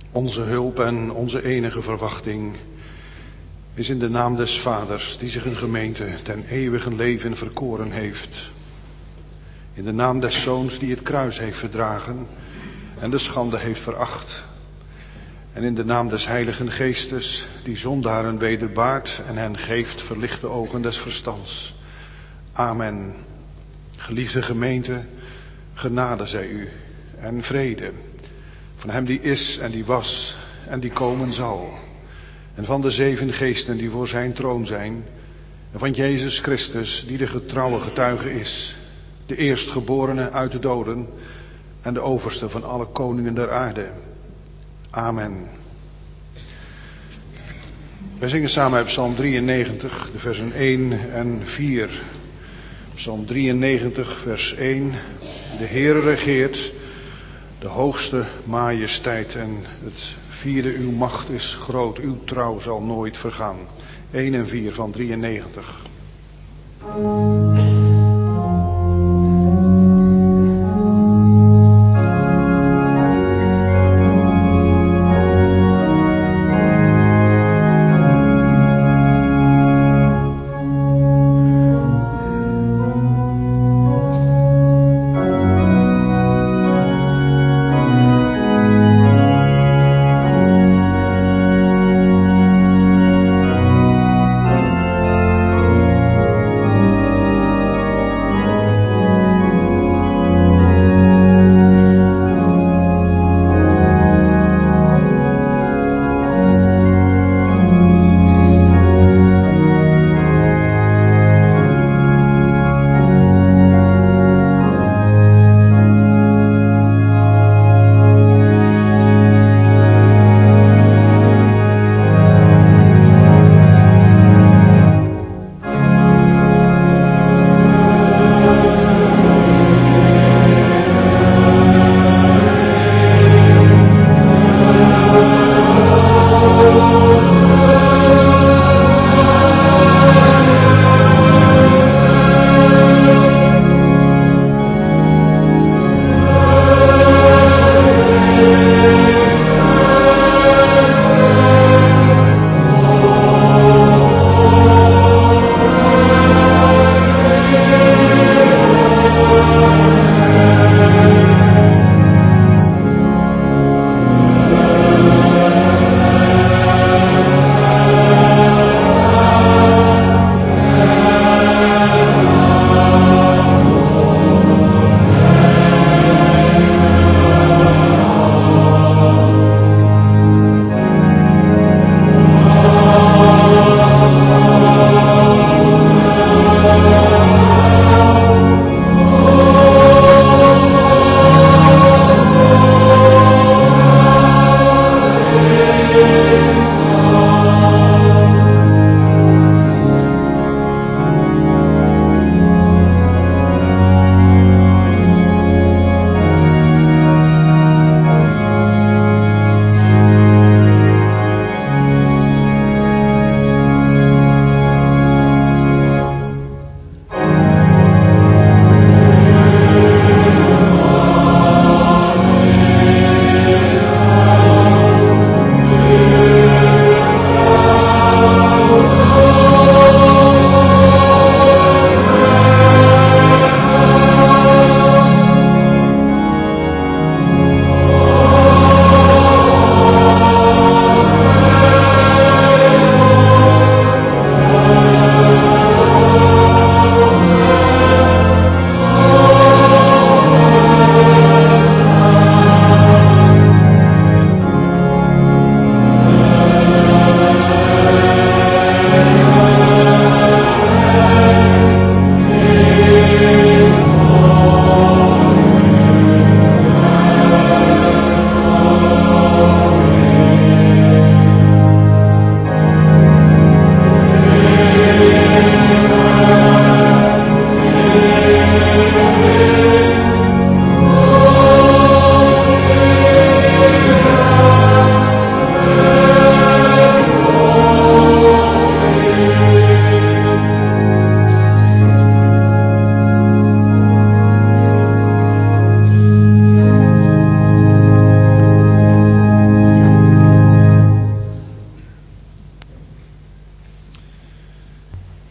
Onze hulp en onze enige verwachting is in de naam des Vaders, die zich een gemeente ten eeuwige leven verkoren heeft. In de naam des Zoons, die het kruis heeft verdragen en de schande heeft veracht. En in de naam des Heiligen Geestes, die zondaren wederbaart en hen geeft verlichte ogen des verstands. Amen. Geliefde gemeente, genade zij u en vrede van hem die is en die was en die komen zal. En van de 7 geesten die voor zijn troon zijn. En van Jezus Christus, die de getrouwe getuige is. De eerstgeborene uit de doden en de overste van alle koningen der aarde. Amen. Wij zingen samen uit Psalm 93, de versen 1 en 4. Psalm 93, vers 1. De Heere regeert, de hoogste majesteit en het 4e, uw macht is groot, uw trouw zal nooit vergaan. 1 en 4 van 93.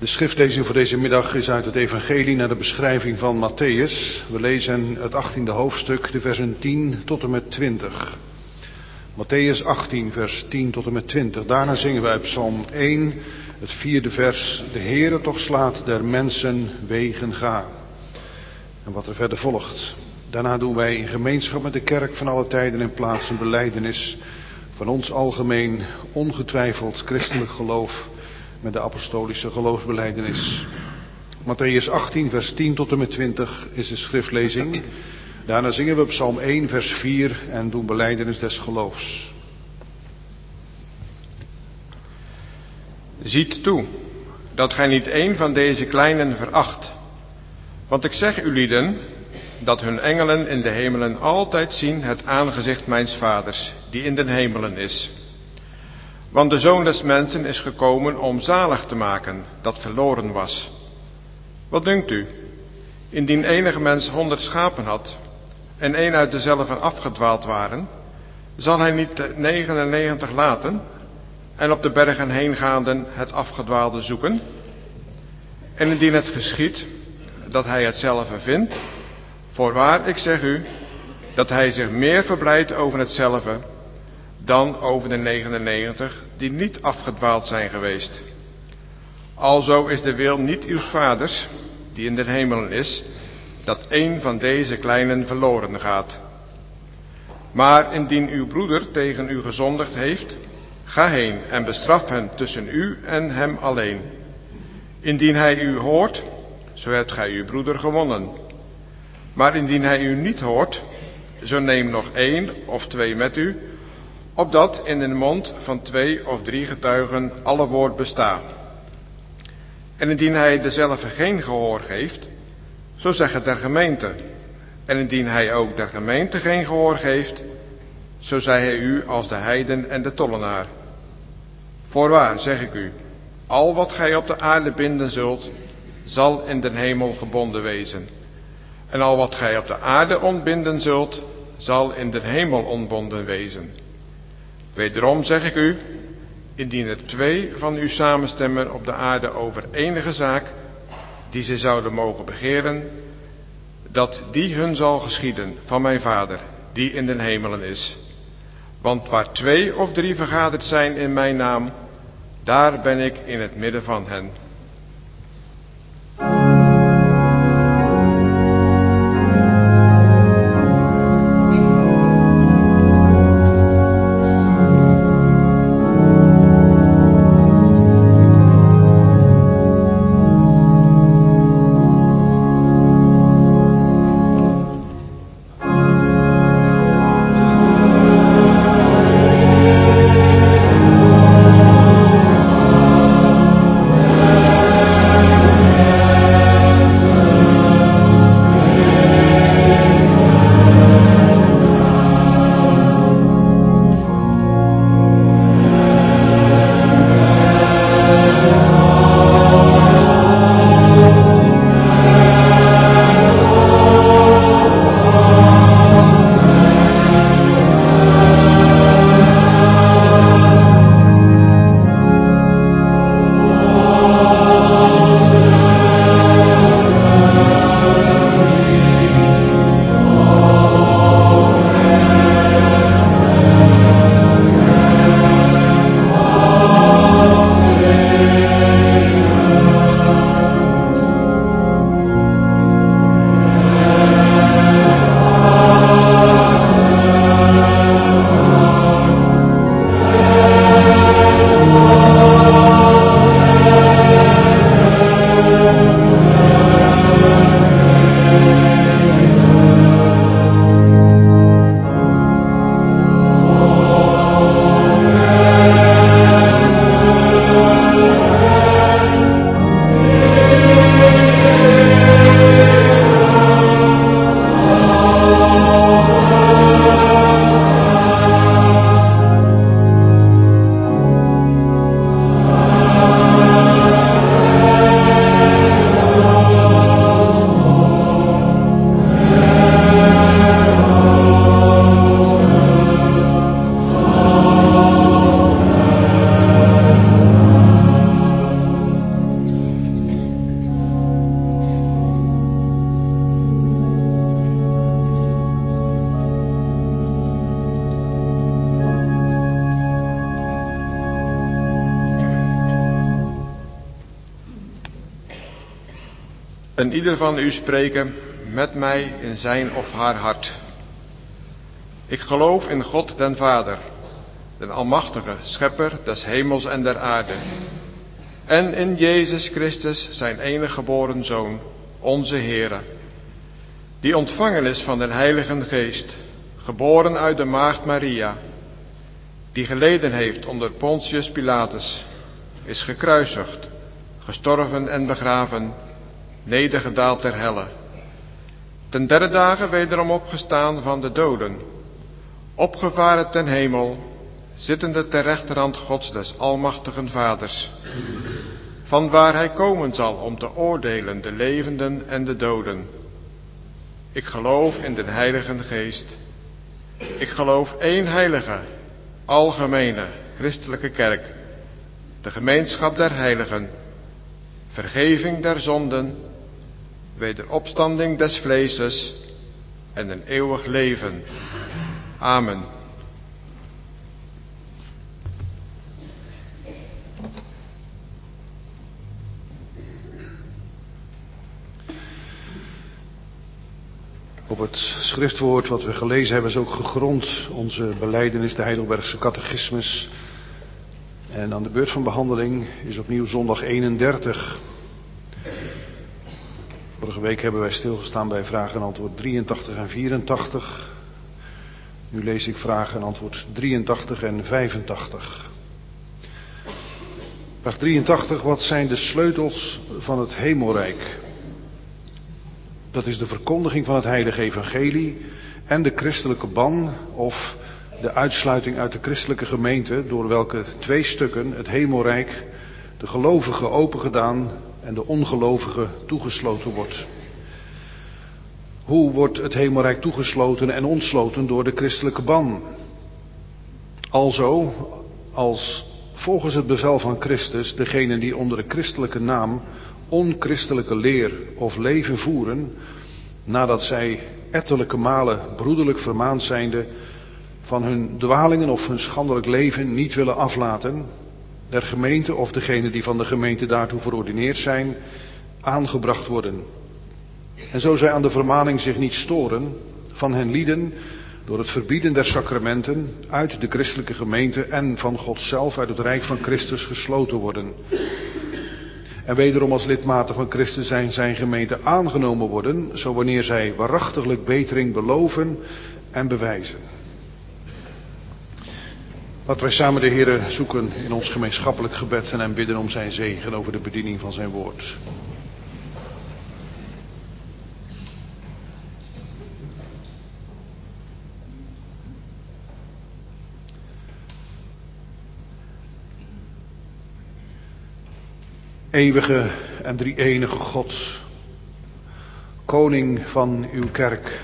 schriftlezing voor deze middag is uit het evangelie naar de beschrijving van Mattheüs. We lezen het 18e hoofdstuk, de versen 10 tot en met 20. Mattheüs 18, vers 10 tot en met 20. Daarna zingen wij psalm 1, het 4e vers. De Heere toch slaat der mensen wegen ga. En wat er verder volgt. Daarna doen wij in gemeenschap met de kerk van alle tijden en plaatsen belijdenis van ons algemeen, ongetwijfeld christelijk geloof met de apostolische geloofsbelijdenis. Mattheüs 18, vers 10 tot en met 20 is de schriftlezing. Daarna zingen we psalm 1, vers 4 en doen belijdenis des geloofs. Ziet toe, dat gij niet een van deze kleinen veracht. Want ik zeg u lieden, dat hun engelen in de hemelen altijd zien het aangezicht mijns vaders, die in de hemelen is. Want de Zoon des Mensen is gekomen om zalig te maken, dat verloren was. Wat dunkt u? Indien enige mens 100 schapen had, en één uit dezelve afgedwaald waren, zal hij niet de 99 laten, en op de bergen heengaanden het afgedwaalde zoeken? En indien het geschiedt, dat hij hetzelve vindt, voorwaar ik zeg u, dat hij zich meer verblijdt over hetzelve, dan over de 99 die niet afgedwaald zijn geweest. Alzo is de wil niet uws vaders, die in de hemelen is, dat een van deze kleinen verloren gaat. Maar indien uw broeder tegen u gezondigd heeft, ga heen en bestraf hem tussen u en hem alleen. Indien hij u hoort, zo hebt gij uw broeder gewonnen. Maar indien hij u niet hoort, zo neem nog 1 of 2 met u, opdat in de mond van 2 of 3 getuigen alle woord bestaat. En indien hij dezelve geen gehoor geeft, zo zeg het der gemeente. En indien hij ook der gemeente geen gehoor geeft, zo zij hij u als de heiden en de tollenaar. Voorwaar zeg ik u, al wat gij op de aarde binden zult, zal in den hemel gebonden wezen. En al wat gij op de aarde ontbinden zult, zal in den hemel ontbonden wezen. Wederom zeg ik u, indien er 2 van u samenstemmen op de aarde over enige zaak, die ze zouden mogen begeren, dat die hun zal geschieden van mijn Vader, die in den hemelen is. Want waar 2 of 3 vergaderd zijn in mijn naam, daar ben ik in het midden van hen. En ieder van u spreken met mij in zijn of haar hart. Ik geloof in God den Vader, den Almachtige, Schepper des hemels en der aarde. En in Jezus Christus, zijn enige geboren Zoon, onze Heere, die ontvangen is van den Heiligen Geest, geboren uit de maagd Maria, die geleden heeft onder Pontius Pilatus, is gekruisigd, gestorven en begraven, nedergedaald ter helle. Ten derde dagen wederom opgestaan van de doden, opgevaren ten hemel, zittende ter rechterhand Gods des Almachtigen Vaders, vanwaar hij komen zal om te oordelen de levenden en de doden. Ik geloof in den Heiligen Geest. Ik geloof één heilige, algemene, christelijke kerk, de gemeenschap der heiligen, vergeving der zonden, wederopstanding des vleeses en een eeuwig leven. Amen. Op het schriftwoord wat we gelezen hebben is ook gegrond onze belijdenis, de Heidelbergse catechismus. En aan de beurt van behandeling is opnieuw zondag 31. Vorige week hebben wij stilgestaan bij vraag en antwoord 83 en 84. Nu lees ik vraag en antwoord 83 en 85. Vraag 83, wat zijn de sleutels van het hemelrijk? Dat is de verkondiging van het heilige evangelie en de christelijke ban of de uitsluiting uit de christelijke gemeente, door welke twee stukken het hemelrijk de gelovigen opengedaan en de ongelovigen toegesloten wordt. Hoe wordt het hemelrijk toegesloten en ontsloten? Door de christelijke ban. Alzo, als volgens het bevel van Christus degenen die onder de christelijke naam onchristelijke leer of leven voeren, nadat zij ettelijke malen broederlijk vermaand zijnde van hun dwalingen of hun schandelijk leven niet willen aflaten, der gemeente of degenen die van de gemeente daartoe verordineerd zijn, aangebracht worden. En zo zij aan de vermaning zich niet storen, van hen lieden door het verbieden der sacramenten uit de christelijke gemeente en van God zelf uit het rijk van Christus gesloten worden. En wederom als lidmaten van Christus zijn gemeente aangenomen worden, zo wanneer zij waarachtiglijk betering beloven en bewijzen. Laten wij samen de Heere zoeken in ons gemeenschappelijk gebed en hem bidden om zijn zegen over de bediening van zijn woord. Eeuwige en drie-enige God, koning van uw kerk.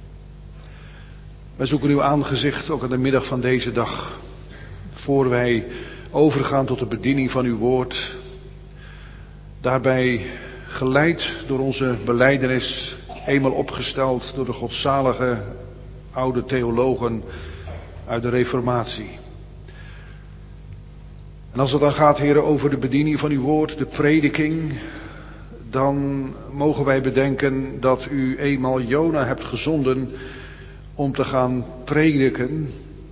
Wij zoeken uw aangezicht ook aan de middag van deze dag, voor wij overgaan tot de bediening van uw woord. Daarbij geleid door onze belijdenis, eenmaal opgesteld door de godzalige oude theologen uit de Reformatie. En als het dan gaat, heren, over de bediening van uw woord, de prediking, dan mogen wij bedenken dat u eenmaal Jona hebt gezonden om te gaan prediken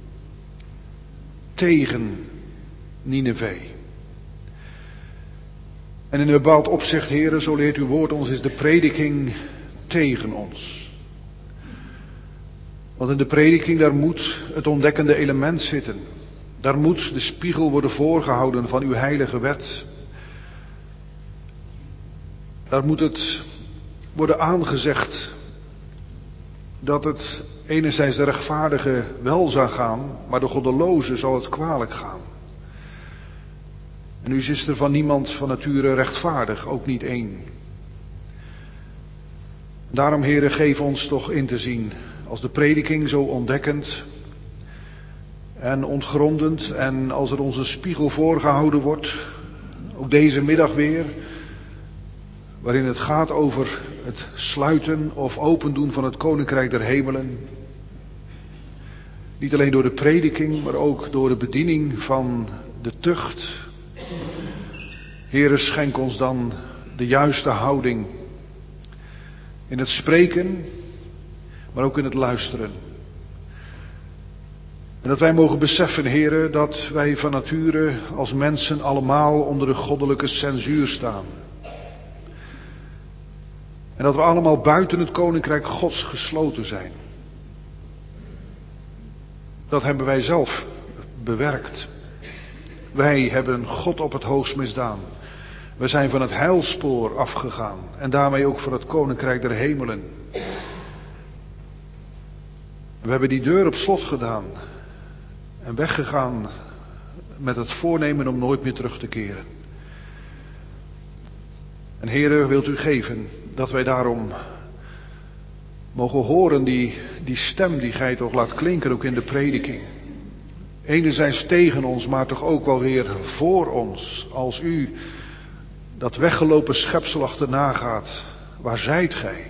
tegen Nineve. En in een bepaald opzicht, heren, zo leert uw woord ons, is de prediking tegen ons. Want in de prediking, daar moet het ontdekkende element zitten. Daar moet de spiegel worden voorgehouden van uw heilige wet. Daar moet het worden aangezegd dat het enerzijds de rechtvaardige wel zal gaan, maar de goddeloze zal het kwalijk gaan. En nu is er van niemand van nature rechtvaardig, ook niet één. Daarom, heren, geef ons toch in te zien, als de prediking zo ontdekkend en ontgrondend, en als er ons een spiegel voorgehouden wordt, ook deze middag weer, waarin het gaat over het sluiten of opendoen van het koninkrijk der hemelen. Niet alleen door de prediking, maar ook door de bediening van de tucht. Heere, schenk ons dan de juiste houding In het spreken, maar ook in het luisteren. En dat wij mogen beseffen, Heere, dat wij van nature als mensen allemaal onder de goddelijke censuur staan. En dat we allemaal buiten het koninkrijk Gods gesloten zijn. Dat hebben wij zelf bewerkt. Wij hebben God op het hoogst misdaan. We zijn van het heilspoor afgegaan en daarmee ook voor het koninkrijk der hemelen. We hebben die deur op slot gedaan en weggegaan met het voornemen om nooit meer terug te keren. En Heere, wilt u geven dat wij daarom mogen horen die stem die gij toch laat klinken ook in de prediking. Enerzijds tegen ons, maar toch ook wel weer voor ons. Als u dat weggelopen schepsel achterna gaat, waar zijt gij?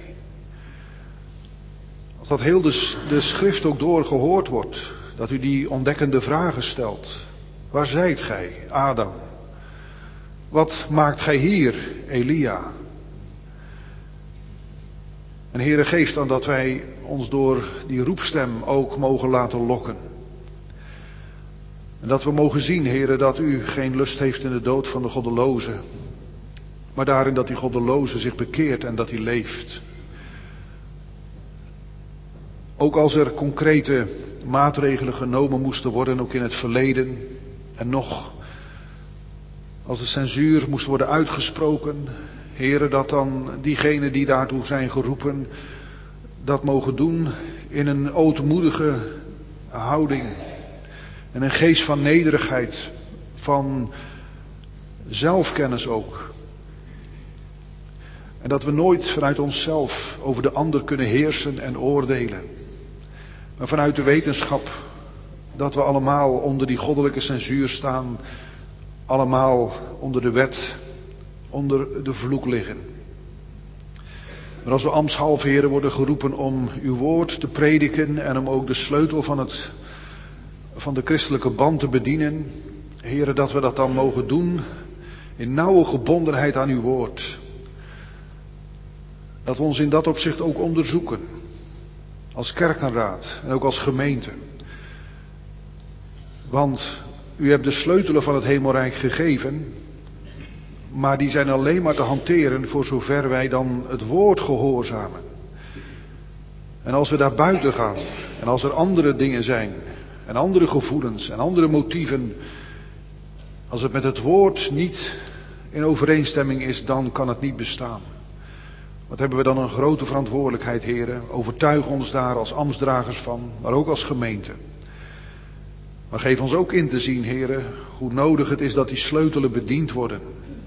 Als dat heel de schrift ook doorgehoord wordt, dat u die ontdekkende vragen stelt. Waar zijt gij, Adam? Wat maakt gij hier, Elia? En Heere, geef dan dat wij ons door die roepstem ook mogen laten lokken. En dat we mogen zien, Heere, dat u geen lust heeft in de dood van de goddeloze, maar daarin dat die goddeloze zich bekeert en dat hij leeft. Ook als er concrete maatregelen genomen moesten worden, ook in het verleden, en nog, als de censuur moest worden uitgesproken, Heere, dat dan diegenen die daartoe zijn geroepen, dat mogen doen in een ootmoedige houding. En een geest van nederigheid, van zelfkennis ook. En dat we nooit vanuit onszelf over de ander kunnen heersen en oordelen. Maar vanuit de wetenschap dat we allemaal onder die goddelijke censuur staan. Allemaal onder de wet, onder de vloek liggen. Maar als we ambtshalve, Heren, worden geroepen om uw woord te prediken en om ook de sleutel van de christelijke band te bedienen. Heren, dat we dat dan mogen doen in nauwe gebondenheid aan uw woord. Dat we ons in dat opzicht ook onderzoeken. Als kerkenraad en ook als gemeente. Want u hebt de sleutelen van het hemelrijk gegeven. Maar die zijn alleen maar te hanteren voor zover wij dan het woord gehoorzamen. En als we daar buiten gaan. En als er andere dingen zijn. En andere gevoelens en andere motieven. Als het met het woord niet in overeenstemming is, dan kan het niet bestaan. Wat hebben we dan een grote verantwoordelijkheid, heren. Overtuig ons daar als ambtsdragers van, maar ook als gemeente. Maar geef ons ook in te zien, heren, hoe nodig het is dat die sleutelen bediend worden.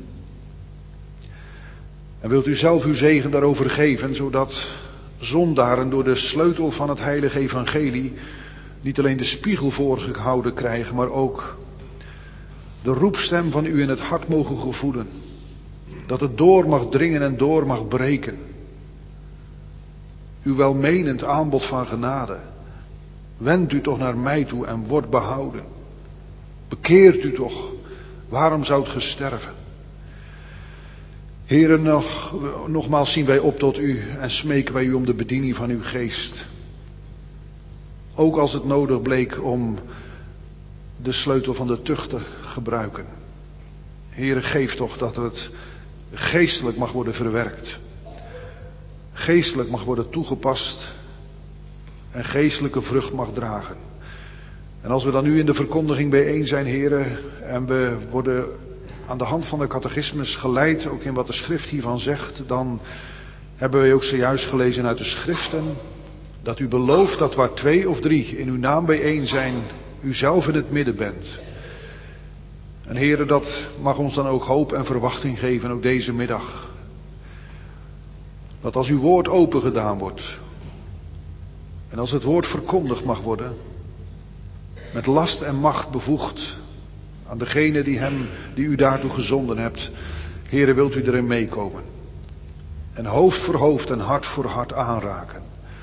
En wilt u zelf uw zegen daarover geven, zodat zondaren door de sleutel van het heilige evangelie niet alleen de spiegel voorgehouden krijgen, maar ook de roepstem van u in het hart mogen gevoelen. Dat het door mag dringen en door mag breken. Uw welmenend aanbod van genade. Wend u toch naar mij toe en word behouden. Bekeert u toch. Waarom zoudt ge sterven? Heren, nogmaals zien wij op tot u en smeken wij u om de bediening van uw geest. Ook als het nodig bleek om de sleutel van de tucht te gebruiken. Heren, geef toch dat het geestelijk mag worden verwerkt. Geestelijk mag worden toegepast. En geestelijke vrucht mag dragen. En als we dan nu in de verkondiging bijeen zijn, heren, en we worden aan de hand van de catechismus geleid, ook in wat de schrift hiervan zegt, dan hebben wij ook zojuist gelezen uit de schriften, dat u belooft dat waar 2 of 3 in uw naam bijeen zijn, u zelf in het midden bent. En heren, dat mag ons dan ook hoop en verwachting geven, ook deze middag. Dat als uw woord open gedaan wordt, en als het woord verkondigd mag worden, met last en macht bevoegd aan degene die u daartoe gezonden hebt, heren, wilt u erin meekomen. En hoofd voor hoofd en hart voor hart aanraken.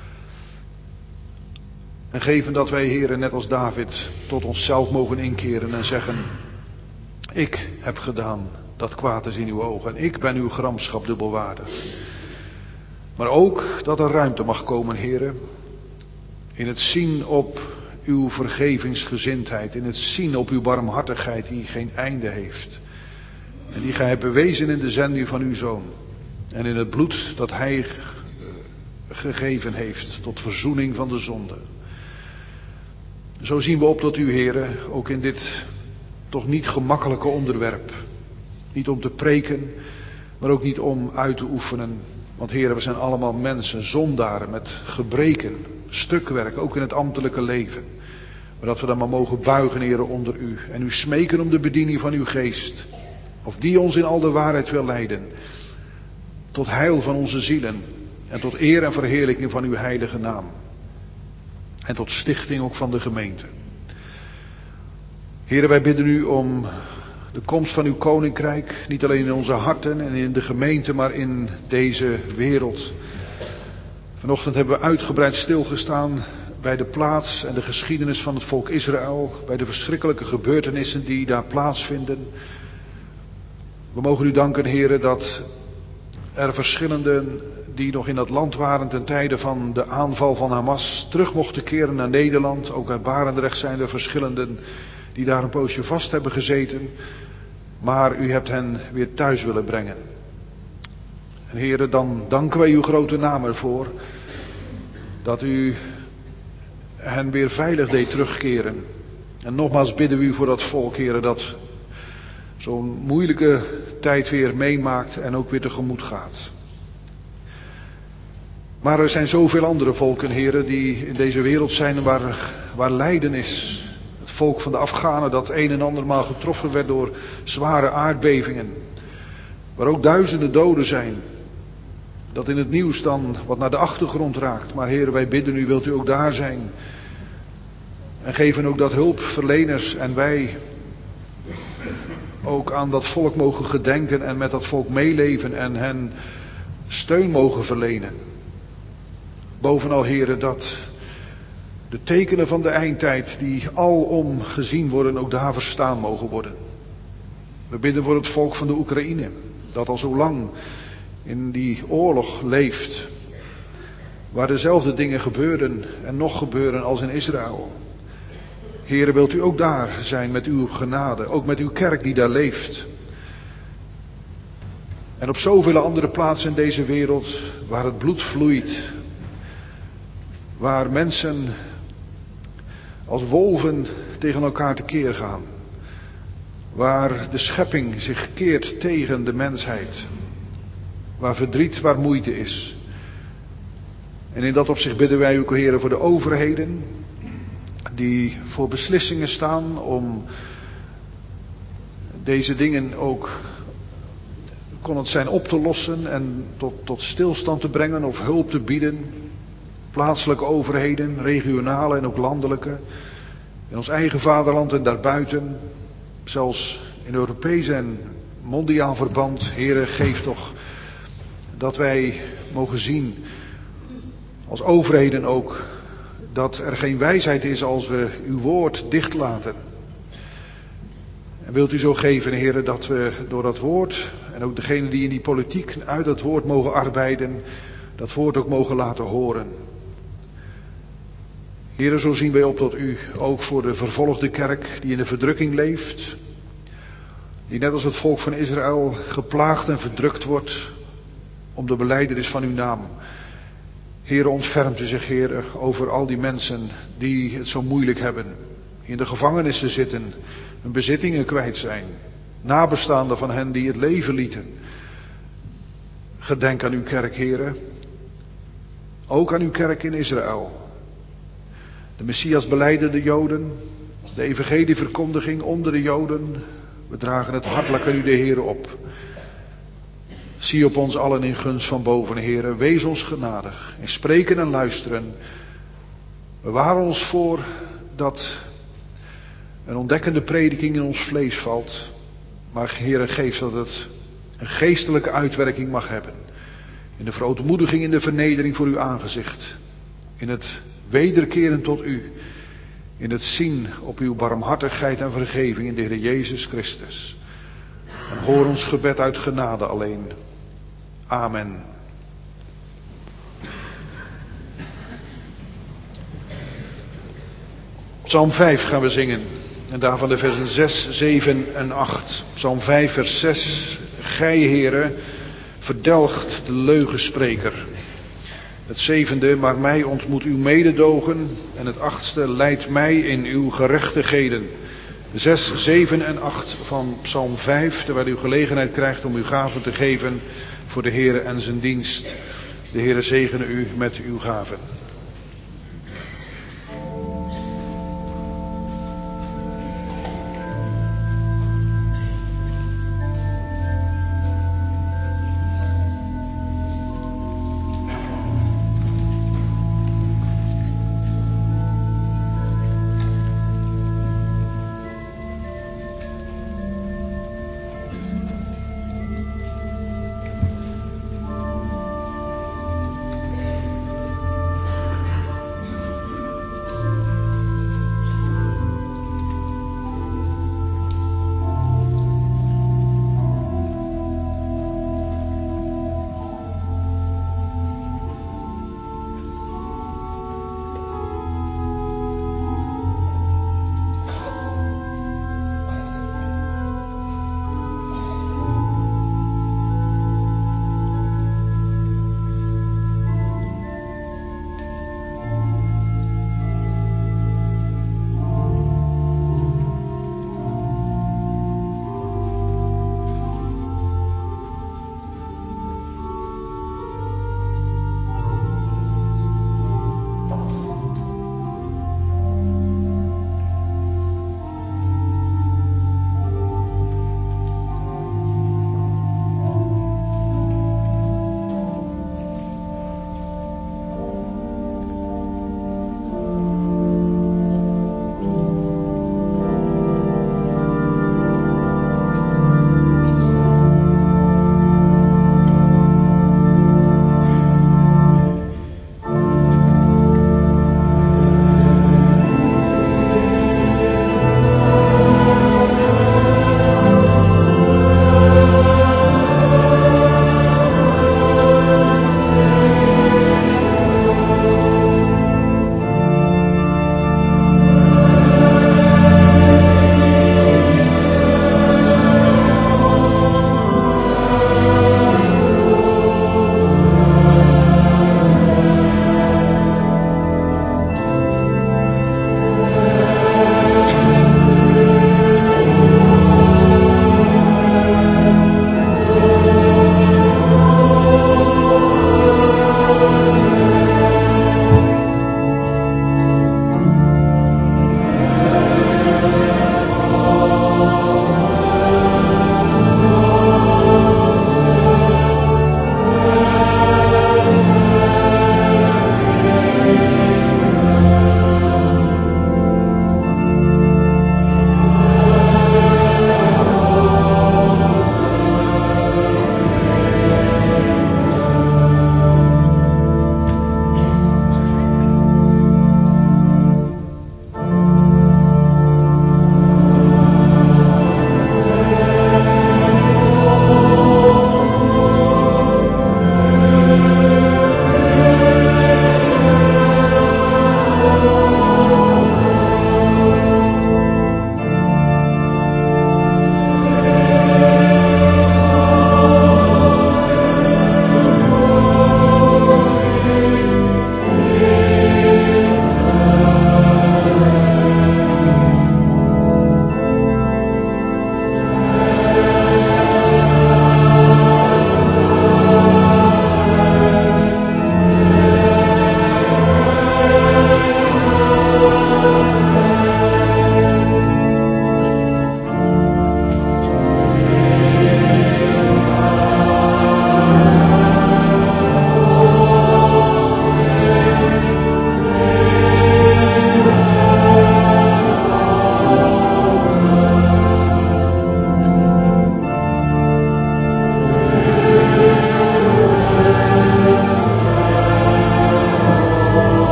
En geven dat wij, heren, net als David, tot onszelf mogen inkeren en zeggen: ik heb gedaan dat kwaad is in uw ogen en ik ben uw gramschap dubbelwaardig. Maar ook dat er ruimte mag komen, Heere, in het zien op uw vergevingsgezindheid, in het zien op uw barmhartigheid die geen einde heeft. En die gij hebt bewezen in de zending van uw Zoon. En in het bloed dat hij gegeven heeft tot verzoening van de zonde. Zo zien we op tot u, Heere, ook in dit toch niet gemakkelijke onderwerp. Niet om te preken, maar ook niet om uit te oefenen. Want Heere, we zijn allemaal mensen, zondaren met gebreken, stukwerk, ook in het ambtelijke leven. Maar dat we dan maar mogen buigen, Heere, onder u. En u smeken om de bediening van uw geest. Of die ons in al de waarheid wil leiden. Tot heil van onze zielen. En tot eer en verheerlijking van uw heilige naam. En tot stichting ook van de gemeente. Heere, wij bidden u om de komst van uw koninkrijk. Niet alleen in onze harten en in de gemeente, maar in deze wereld. Vanochtend hebben we uitgebreid stilgestaan bij de plaats en de geschiedenis van het volk Israël. Bij de verschrikkelijke gebeurtenissen die daar plaatsvinden. We mogen u danken, Heere, dat er verschillenden die nog in dat land waren ten tijde van de aanval van Hamas terug mochten keren naar Nederland. Ook uit Barendrecht zijn er verschillenden die daar een poosje vast hebben gezeten. Maar u hebt hen weer thuis willen brengen. En Heere, dan danken wij uw grote naam ervoor dat u hen weer veilig deed terugkeren. En nogmaals bidden we u voor dat volk, Heere, dat zo'n moeilijke tijd weer meemaakt en ook weer tegemoet gaat. Maar er zijn zoveel andere volken, Heere, die in deze wereld zijn waar lijden is. Het volk van de Afghanen dat een en andermaal getroffen werd door zware aardbevingen. Waar ook duizenden doden zijn. Dat in het nieuws dan wat naar de achtergrond raakt. Maar Heere, wij bidden u, wilt u ook daar zijn. En geven ook dat hulpverleners en wij ook aan dat volk mogen gedenken en met dat volk meeleven en hen steun mogen verlenen. Bovenal, Heere, dat de tekenen van de eindtijd die alom gezien worden ook daar verstaan mogen worden. We bidden voor het volk van de Oekraïne, dat al zo lang in die oorlog leeft. Waar dezelfde dingen gebeuren en nog gebeuren als in Israël. Heere, wilt u ook daar zijn met uw genade, ook met uw kerk die daar leeft. En op zoveel andere plaatsen in deze wereld waar het bloed vloeit. Waar mensen als wolven tegen elkaar tekeer gaan. Waar de schepping zich keert tegen de mensheid. Waar verdriet, waar moeite is. En in dat opzicht bidden wij u, Heere, voor de overheden. Die voor beslissingen staan om deze dingen ook, kon het zijn, op te lossen en tot stilstand te brengen of hulp te bieden. Plaatselijke overheden, regionale en ook landelijke. In ons eigen vaderland en daarbuiten. Zelfs in Europees en mondiaal verband. Heere, geef toch dat wij mogen zien, als overheden ook, dat er geen wijsheid is als we uw woord dichtlaten. En wilt u zo geven, Heere, dat we door dat woord, en ook degenen die in die politiek uit dat woord mogen arbeiden, dat woord ook mogen laten horen. Heere, zo zien wij op tot u, ook voor de vervolgde kerk die in de verdrukking leeft. Die net als het volk van Israël geplaagd en verdrukt wordt om de belijdenis van uw naam. Heere, ontfermt u zich, Heere, over al die mensen die het zo moeilijk hebben. In de gevangenissen zitten, hun bezittingen kwijt zijn. Nabestaanden van hen die het leven lieten. Gedenk aan uw kerk, Heere. Ook aan uw kerk in Israël. De Messias belijdende Joden. De evangelieverkondiging onder de Joden. We dragen het hartelijk aan u, de Heere, op. Zie op ons allen in gunst van boven, Heere. Wees ons genadig. In spreken en luisteren. Bewaar ons voor dat een ontdekkende prediking in ons vlees valt. Maar Heere, geef dat het een geestelijke uitwerking mag hebben. In de verootmoediging, in de vernedering voor uw aangezicht. In het wederkeren tot u. In het zien op uw barmhartigheid en vergeving in de Heer Jezus Christus. En hoor ons gebed uit genade alleen. Amen. Psalm 5 gaan we zingen. En daarvan de versen 6, 7 en 8. Psalm 5 vers 6. Gij, Heere, verdelgt de leugenspreker. Het 7e, maar mij ontmoet uw mededogen. En het 8e, leidt mij in uw gerechtigheden. 6, 7 en 8 van Psalm 5, terwijl u gelegenheid krijgt om uw gaven te geven voor de Heere en zijn dienst. De Heere zegene u met uw gaven.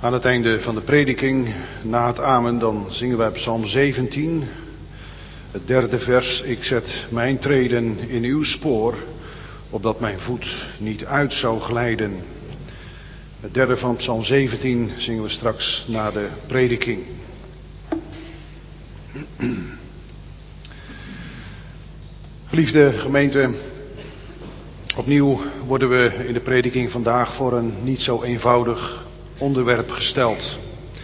Aan het einde van de prediking, na het amen, dan zingen wij Psalm 17, het derde vers. Ik zet mijn treden in uw spoor, opdat mijn voet niet uit zou glijden. Het derde van Psalm 17 zingen we straks na de prediking. Geliefde gemeente, opnieuw worden we in de prediking vandaag voor een niet zo eenvoudig onderwerp gesteld.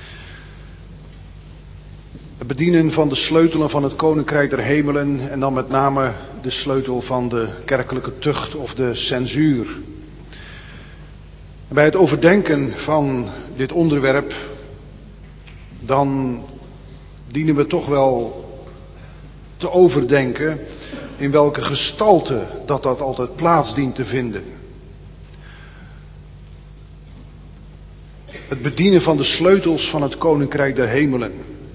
Het bedienen van de sleutelen van het Koninkrijk der Hemelen en dan met name de sleutel van de kerkelijke tucht of de censuur. Bij het overdenken van dit onderwerp, dan dienen we toch wel te overdenken in welke gestalte dat altijd plaats dient te vinden. Het bedienen van de sleutels van het Koninkrijk der Hemelen.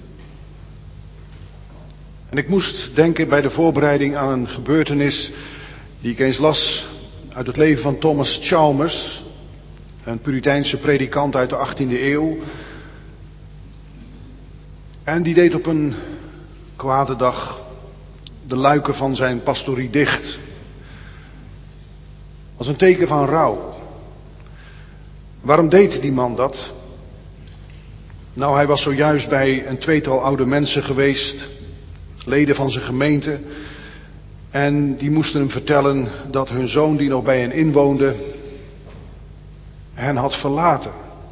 En ik moest denken bij de voorbereiding aan een gebeurtenis die ik eens las uit het leven van Thomas Chalmers, een Puriteinse predikant uit de 18e eeuw. En die deed op een kwade dag de luiken van zijn pastorie dicht. Als een teken van rouw. Waarom deed die man dat? Nou, hij was zojuist bij een tweetal oude mensen geweest, leden van zijn gemeente. En die moesten hem vertellen dat hun zoon, die nog bij hen inwoonde, hen had verlaten.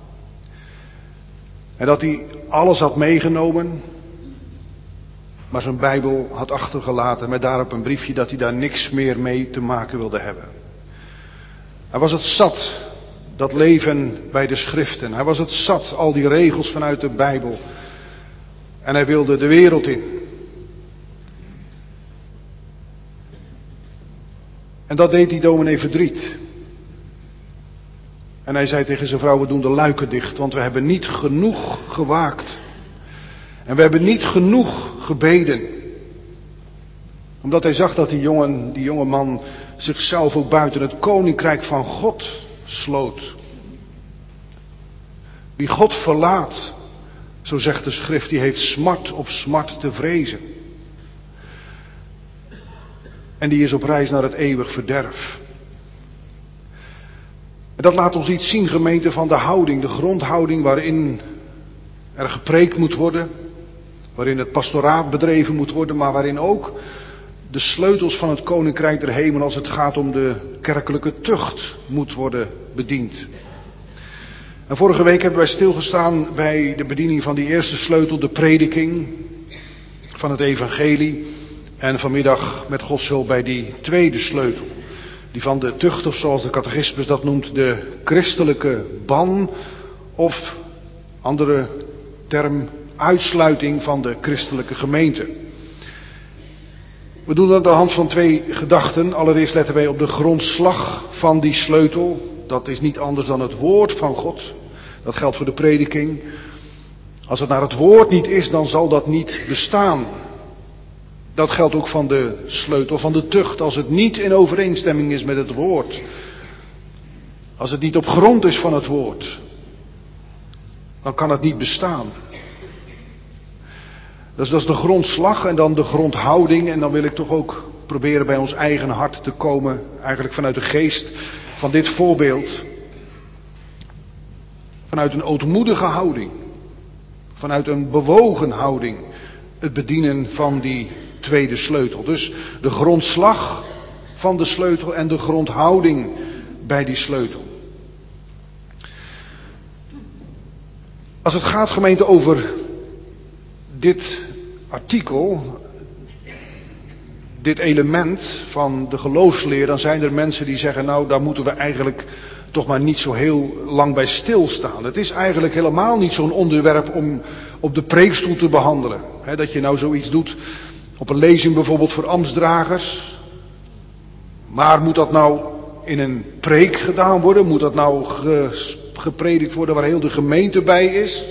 En dat hij alles had meegenomen, maar zijn Bijbel had achtergelaten met daarop een briefje dat hij daar niks meer mee te maken wilde hebben. Hij was het zat, dat leven bij de schriften. Hij was het zat, al die regels vanuit de Bijbel. En hij wilde de wereld in. En dat deed die dominee verdriet. En hij zei tegen zijn vrouw, we doen de luiken dicht, want we hebben niet genoeg gewaakt. En we hebben niet genoeg gebeden. Omdat hij zag dat die jonge man zichzelf ook buiten het koninkrijk van God sloot. Wie God verlaat, zo zegt de schrift, die heeft smart op smart te vrezen. En die is op reis naar het eeuwig verderf. En dat laat ons iets zien, gemeente, van de houding, de grondhouding waarin er gepreekt moet worden. Waarin het pastoraat bedreven moet worden, maar waarin ook de sleutels van het Koninkrijk der Hemel, als het gaat om de kerkelijke tucht, moet worden bediend. En vorige week hebben wij stilgestaan bij de bediening van die eerste sleutel, de prediking van het evangelie. En vanmiddag met Gods hulp bij die tweede sleutel. Die van de tucht, of zoals de catechismus dat noemt, de christelijke ban. Of, andere term, uitsluiting van de christelijke gemeente. We doen dat aan de hand van twee gedachten. Allereerst letten wij op de grondslag van die sleutel. Dat is niet anders dan het woord van God. Dat geldt voor de prediking. Als het naar het woord niet is, dan zal dat niet bestaan. Dat geldt ook van de sleutel van de tucht. Als het niet in overeenstemming is met het woord. Als het niet op grond is van het woord. Dan kan het niet bestaan. Dus dat is de grondslag en dan de grondhouding. En dan wil ik toch ook proberen bij ons eigen hart te komen. Eigenlijk vanuit de geest van dit voorbeeld. Vanuit een ootmoedige houding. Vanuit een bewogen houding. Het bedienen van die tweede sleutel. Dus de grondslag van de sleutel en de grondhouding bij die sleutel. Als het gaat, gemeente, over dit artikel, dit element van de geloofsleer, dan zijn er mensen die zeggen, nou, daar moeten we eigenlijk toch maar niet zo heel lang bij stilstaan. Het is eigenlijk helemaal niet zo'n onderwerp om op de preekstoel te behandelen. Dat je nou zoiets doet op een lezing bijvoorbeeld voor ambtsdragers. Maar moet dat nou in een preek gedaan worden? Moet dat nou gepredikt worden waar heel de gemeente bij is?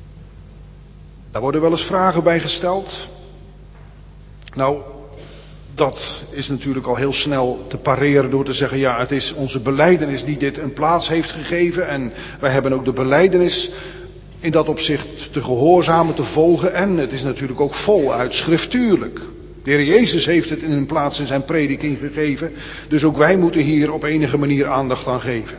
Daar worden wel eens vragen bij gesteld. Nou, dat is natuurlijk al heel snel te pareren door te zeggen, ja, het is onze belijdenis die dit een plaats heeft gegeven. En wij hebben ook de belijdenis in dat opzicht te gehoorzamen, te volgen. En het is natuurlijk ook voluit schriftuurlijk. De Heer Jezus heeft het in een plaats in zijn prediking gegeven. Dus ook wij moeten hier op enige manier aandacht aan geven.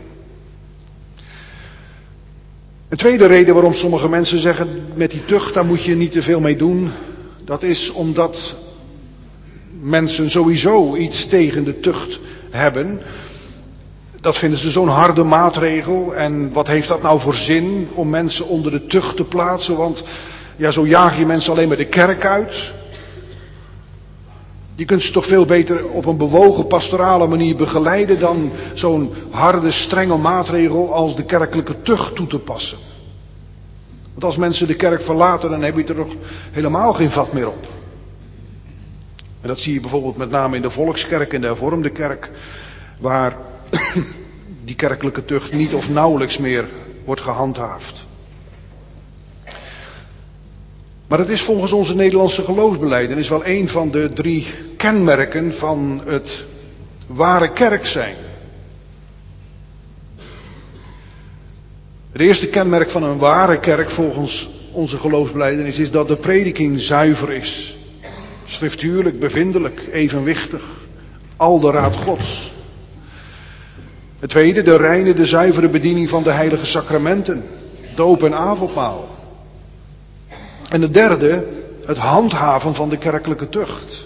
Een tweede reden waarom sommige mensen zeggen, met die tucht, daar moet je niet te veel mee doen. Dat is omdat mensen sowieso iets tegen de tucht hebben. Dat vinden ze zo'n harde maatregel. En wat heeft dat nou voor zin om mensen onder de tucht te plaatsen? Want ja, zo jaag je mensen alleen maar de kerk uit. Je kunt ze toch veel beter op een bewogen pastorale manier begeleiden dan zo'n harde, strenge maatregel als de kerkelijke tucht toe te passen. Want als mensen de kerk verlaten, dan heb je er nog helemaal geen vat meer op. En dat zie je bijvoorbeeld met name in de volkskerk, in de hervormde kerk, waar die kerkelijke tucht niet of nauwelijks meer wordt gehandhaafd. Maar het is volgens onze Nederlandse geloofsbelijdenis wel een van de 3 kenmerken van het ware kerk zijn. Het eerste kenmerk van een ware kerk volgens onze geloofsbelijdenis is dat de prediking zuiver is. Schriftuurlijk, bevindelijk, evenwichtig, al de raad Gods. Het tweede, de reine, de zuivere bediening van de heilige sacramenten, doop en avondmaal. En het derde, het handhaven van de kerkelijke tucht.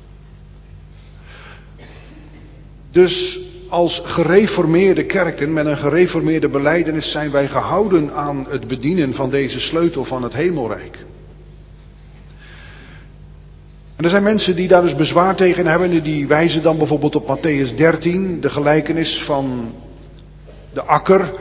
Dus als gereformeerde kerken met een gereformeerde belijdenis zijn wij gehouden aan het bedienen van deze sleutel van het hemelrijk. En er zijn mensen die daar dus bezwaar tegen hebben en die wijzen dan bijvoorbeeld op Mattheüs 13, de gelijkenis van de akker,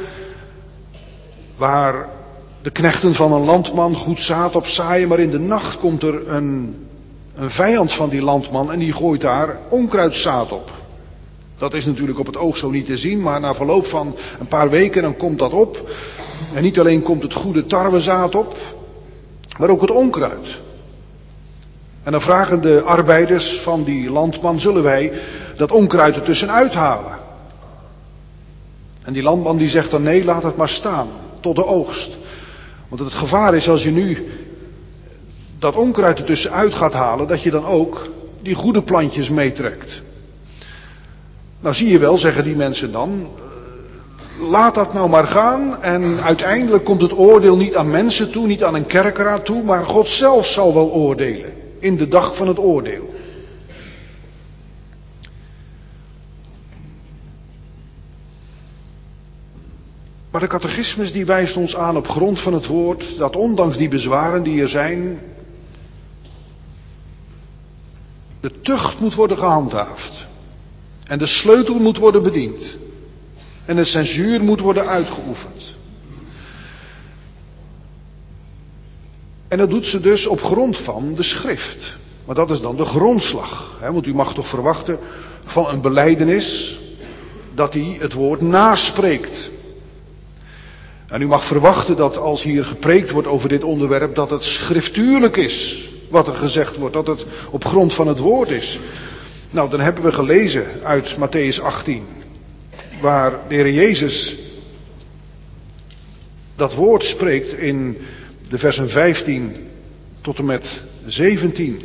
waar de knechten van een landman goed zaad op zaaien, maar in de nacht komt er een vijand van die landman en die gooit daar onkruidzaad op. Dat is natuurlijk op het oog zo niet te zien, maar na verloop van een paar weken dan komt dat op. En niet alleen komt het goede tarwezaad op, maar ook het onkruid. En dan vragen de arbeiders van die landman, zullen wij dat onkruid er tussenuit halen? En die landman die zegt dan nee, laat het maar staan, tot de oogst. Want het gevaar is als je nu dat onkruid er tussenuit gaat halen, dat je dan ook die goede plantjes meetrekt. Nou zie je wel, zeggen die mensen dan, laat dat nou maar gaan en uiteindelijk komt het oordeel niet aan mensen toe, niet aan een kerkraad toe, maar God zelf zal wel oordelen in de dag van het oordeel. Maar de catechismus die wijst ons aan op grond van het woord dat ondanks die bezwaren die er zijn, de tucht moet worden gehandhaafd. En de sleutel moet worden bediend. En de censuur moet worden uitgeoefend. En dat doet ze dus op grond van de schrift. Maar dat is dan de grondslag. Want u mag toch verwachten van een belijdenis dat hij het woord naspreekt. En u mag verwachten dat als hier gepreekt wordt over dit onderwerp, dat het schriftuurlijk is wat er gezegd wordt. Dat het op grond van het woord is. Nou, dan hebben we gelezen uit Mattheüs 18, waar de Heer Jezus dat woord spreekt in de versen 15 tot en met 17.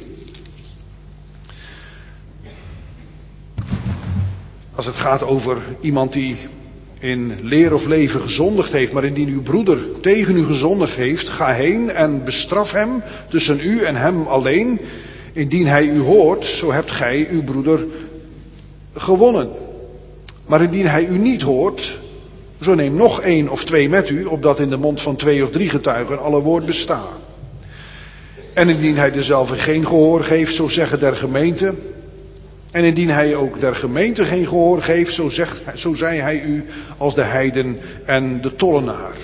Als het gaat over iemand die in leer of leven gezondigd heeft, maar indien uw broeder tegen u gezondigd heeft, ga heen en bestraf hem tussen u en hem alleen. Indien hij u hoort, zo hebt gij uw broeder gewonnen. Maar indien hij u niet hoort, zo neem nog 1 of 2 met u, opdat in de mond van 2 of 3 getuigen alle woord bestaat. En indien hij dezelfde geen gehoor geeft, zo zeggen der gemeente. En indien hij ook der gemeente geen gehoor geeft, zo zij hij u als de heiden en de tollenaar.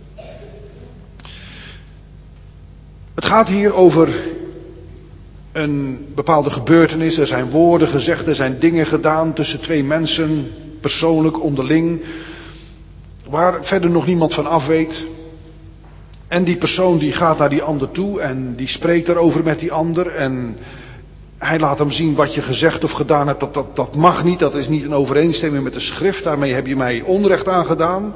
Het gaat hier over een bepaalde gebeurtenis. Er zijn woorden gezegd, er zijn dingen gedaan tussen 2 mensen, persoonlijk, onderling, waar verder nog niemand van af weet. En die persoon die gaat naar die ander toe en die spreekt daarover met die ander. En Hij laat hem zien wat je gezegd of gedaan hebt, dat mag niet, dat is niet in overeenstemming met de schrift, daarmee heb je mij onrecht aangedaan.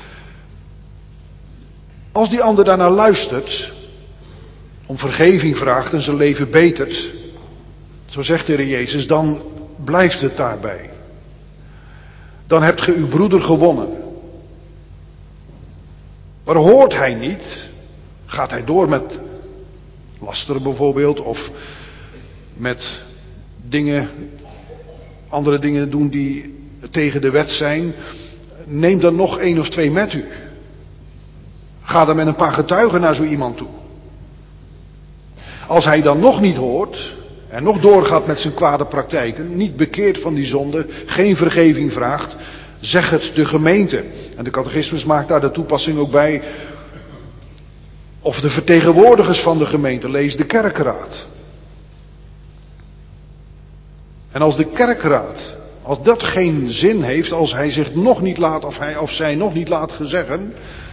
Als die ander daarnaar luistert, om vergeving vraagt en zijn leven betert, zo zegt de Heer Jezus, dan blijft het daarbij. Dan hebt ge uw broeder gewonnen. Maar hoort hij niet, gaat hij door met lasteren bijvoorbeeld, of met andere dingen doen die tegen de wet zijn, neem dan nog 1 of 2 met u. Ga dan met een paar getuigen naar zo iemand toe. Als hij dan nog niet hoort en nog doorgaat met zijn kwade praktijken, niet bekeert van die zonde, geen vergeving vraagt, zeg het de gemeente. En de catechismus maakt daar de toepassing ook bij. Of de vertegenwoordigers van de gemeente, lees de kerkraad. En als de kerkraad, als dat geen zin heeft, als hij zich nog niet laat, of hij of zij nog niet laat gezeggen,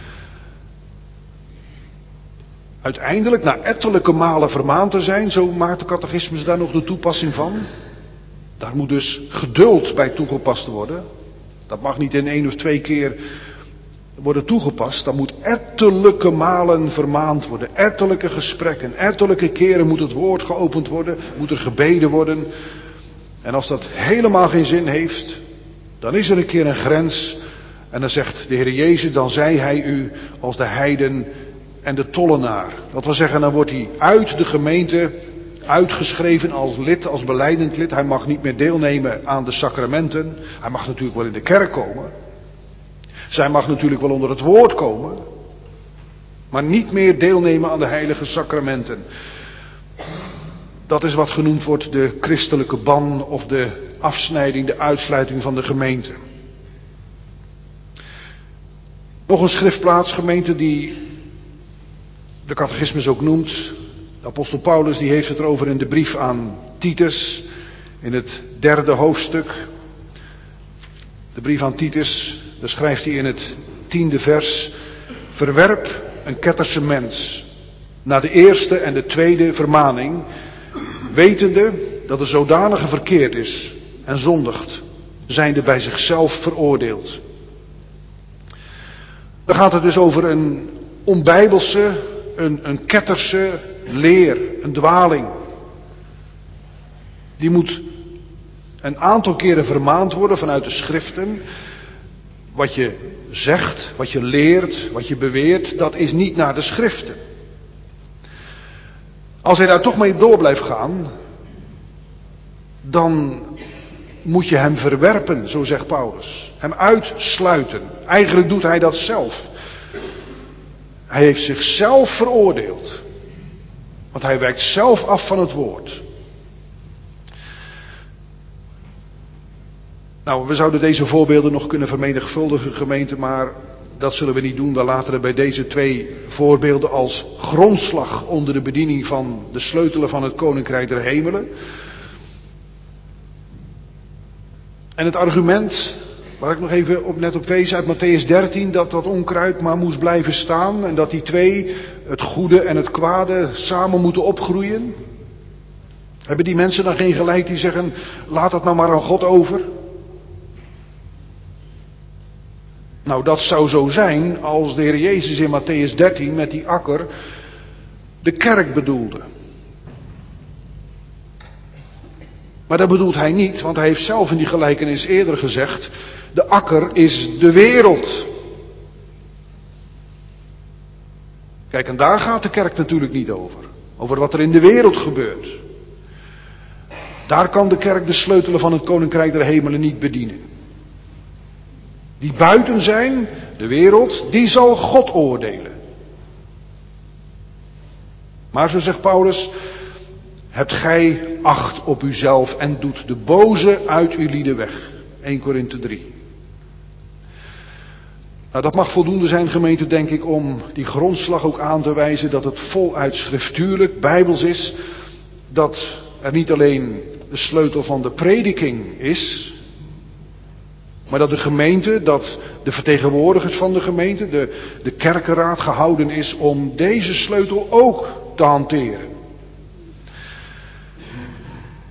uiteindelijk na ettelijke malen vermaand te zijn, zo maakt de catechismus daar nog de toepassing van. Daar moet dus geduld bij toegepast worden. Dat mag niet in 1 of 2 keer worden toegepast. Dat moet ettelijke malen vermaand worden. Ettelijke gesprekken. Ettelijke keren moet het woord geopend worden. Moet er gebeden worden. En als dat helemaal geen zin heeft, dan is er een keer een grens. En dan zegt de Heer Jezus, dan zei hij u als de heiden en de tollenaar. Dat wil zeggen, dan wordt hij uit de gemeente uitgeschreven als lid, als belijdend lid. Hij mag niet meer deelnemen aan de sacramenten. Hij mag natuurlijk wel in de kerk komen. Zij mag natuurlijk wel onder het woord komen. Maar niet meer deelnemen aan de heilige sacramenten. Dat is wat genoemd wordt de christelijke ban of de afsnijding, de uitsluiting van de gemeente. Nog een schriftplaats, gemeente, die de catechismus ook noemt. De apostel Paulus die heeft het erover in de brief aan Titus, in het 3e hoofdstuk. De brief aan Titus, daar schrijft hij in het 10e vers: verwerp een ketterse mens, na de eerste en de tweede vermaning, wetende dat de zodanige verkeerd is en zondigt, zijnde bij zichzelf veroordeeld. Dan gaat het dus over een onbijbelse, een ketterse leer, een dwaling. Die moet een aantal keren vermaand worden vanuit de schriften. Wat je zegt, wat je leert, wat je beweert, dat is niet naar de schriften. Als hij daar toch mee door blijft gaan, dan moet je hem verwerpen, zo zegt Paulus. Hem uitsluiten. Eigenlijk doet hij dat zelf. Hij heeft zichzelf veroordeeld. Want hij wijkt zelf af van het woord. Nou, we zouden deze voorbeelden nog kunnen vermenigvuldigen, gemeente, maar dat zullen we niet doen. We laten er bij deze 2 voorbeelden als grondslag onder de bediening van de sleutelen van het Koninkrijk der Hemelen. En het argument, waar ik nog even net op wees uit Mattheüs 13, dat dat onkruid maar moest blijven staan en dat die 2, het goede en het kwade, samen moeten opgroeien. Hebben die mensen dan geen gelijk die zeggen, laat dat nou maar aan God over? Nou, dat zou zo zijn als de Heer Jezus in Mattheüs 13 met die akker de kerk bedoelde. Maar dat bedoelt hij niet, want hij heeft zelf in die gelijkenis eerder gezegd, de akker is de wereld. Kijk, en daar gaat de kerk natuurlijk niet over. Over wat er in de wereld gebeurt. Daar kan de kerk de sleutelen van het Koninkrijk der Hemelen niet bedienen. Die buiten zijn, de wereld, die zal God oordelen. Maar zo zegt Paulus, hebt gij acht op uzelf en doet de boze uit uw lieden weg. 1 Korinthe 3. Nou, dat mag voldoende zijn, gemeente, denk ik, om die grondslag ook aan te wijzen dat het voluit schriftuurlijk, bijbels is. Dat er niet alleen de sleutel van de prediking is, maar dat de gemeente, dat de vertegenwoordigers van de gemeente, de kerkenraad gehouden is om deze sleutel ook te hanteren.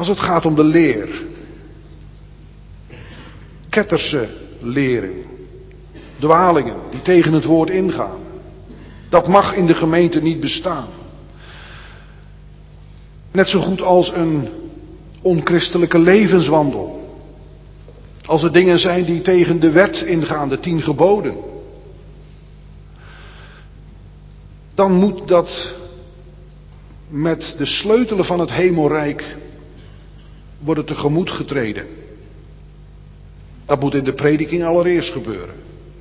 Als het gaat om de leer. Ketterse lering. Dwalingen die tegen het woord ingaan. Dat mag in de gemeente niet bestaan. Net zo goed als een onchristelijke levenswandel. Als er dingen zijn die tegen de wet ingaan, de 10 geboden. Dan moet dat met de sleutelen van het hemelrijk worden tegemoet getreden. Dat moet in de prediking allereerst gebeuren.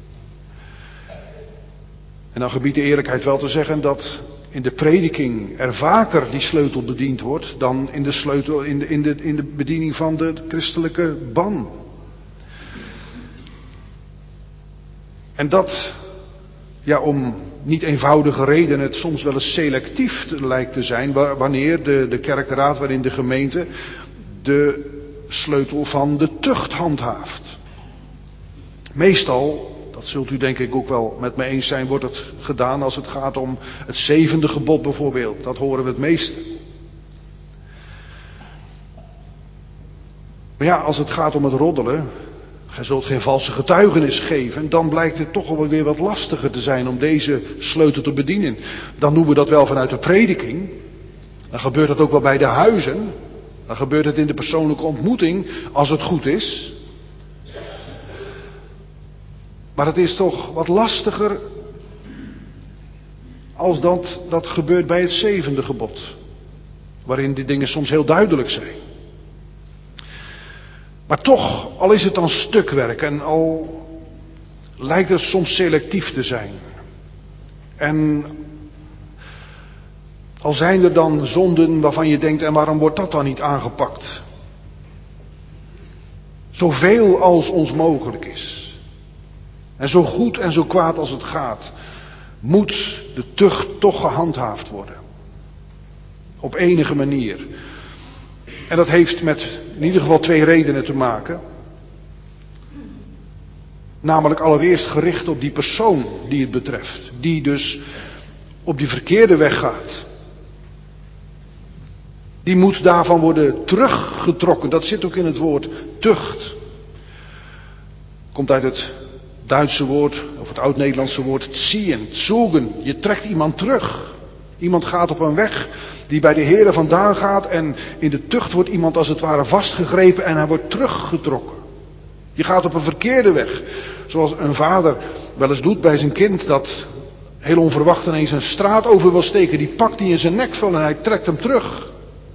En dan gebiedt de eerlijkheid wel te zeggen dat in de prediking er vaker die sleutel bediend wordt dan in de bediening van de christelijke ban. En dat, ja, om niet eenvoudige redenen het soms wel eens selectief lijkt te zijn wanneer de kerkenraad, waarin de gemeente de sleutel van de tucht handhaaft. Meestal, dat zult u denk ik ook wel met me eens zijn, wordt het gedaan als het gaat om het 7e gebod bijvoorbeeld. Dat horen we het meeste. Maar ja, als het gaat om het roddelen, gij zult geen valse getuigenis geven, dan blijkt het toch wel weer wat lastiger te zijn om deze sleutel te bedienen. Dan doen we dat wel vanuit de prediking. Dan gebeurt dat ook wel bij de huizen. Dan gebeurt het in de persoonlijke ontmoeting, als het goed is. Maar het is toch wat lastiger als dat gebeurt bij het 7e gebod. Waarin die dingen soms heel duidelijk zijn. Maar toch, al is het dan stukwerk en al lijkt het soms selectief te zijn. En al zijn er dan zonden waarvan je denkt, en waarom wordt dat dan niet aangepakt? Zoveel als ons mogelijk is. En zo goed en zo kwaad als het gaat, moet de tucht toch gehandhaafd worden. Op enige manier. En dat heeft met in ieder geval 2 redenen te maken. Namelijk allereerst gericht op die persoon die het betreft. Die dus op die verkeerde weg gaat. Die moet daarvan worden teruggetrokken. Dat zit ook in het woord tucht. Komt uit het Duitse woord, of het Oud-Nederlandse woord ziehen, zogen. Je trekt iemand terug. Iemand gaat op een weg die bij de Here vandaan gaat en in de tucht wordt iemand als het ware vastgegrepen en hij wordt teruggetrokken. Je gaat op een verkeerde weg. Zoals een vader wel eens doet bij zijn kind dat heel onverwacht ineens een straat over wil steken. Die pakt hij in zijn nekvel en hij trekt hem terug.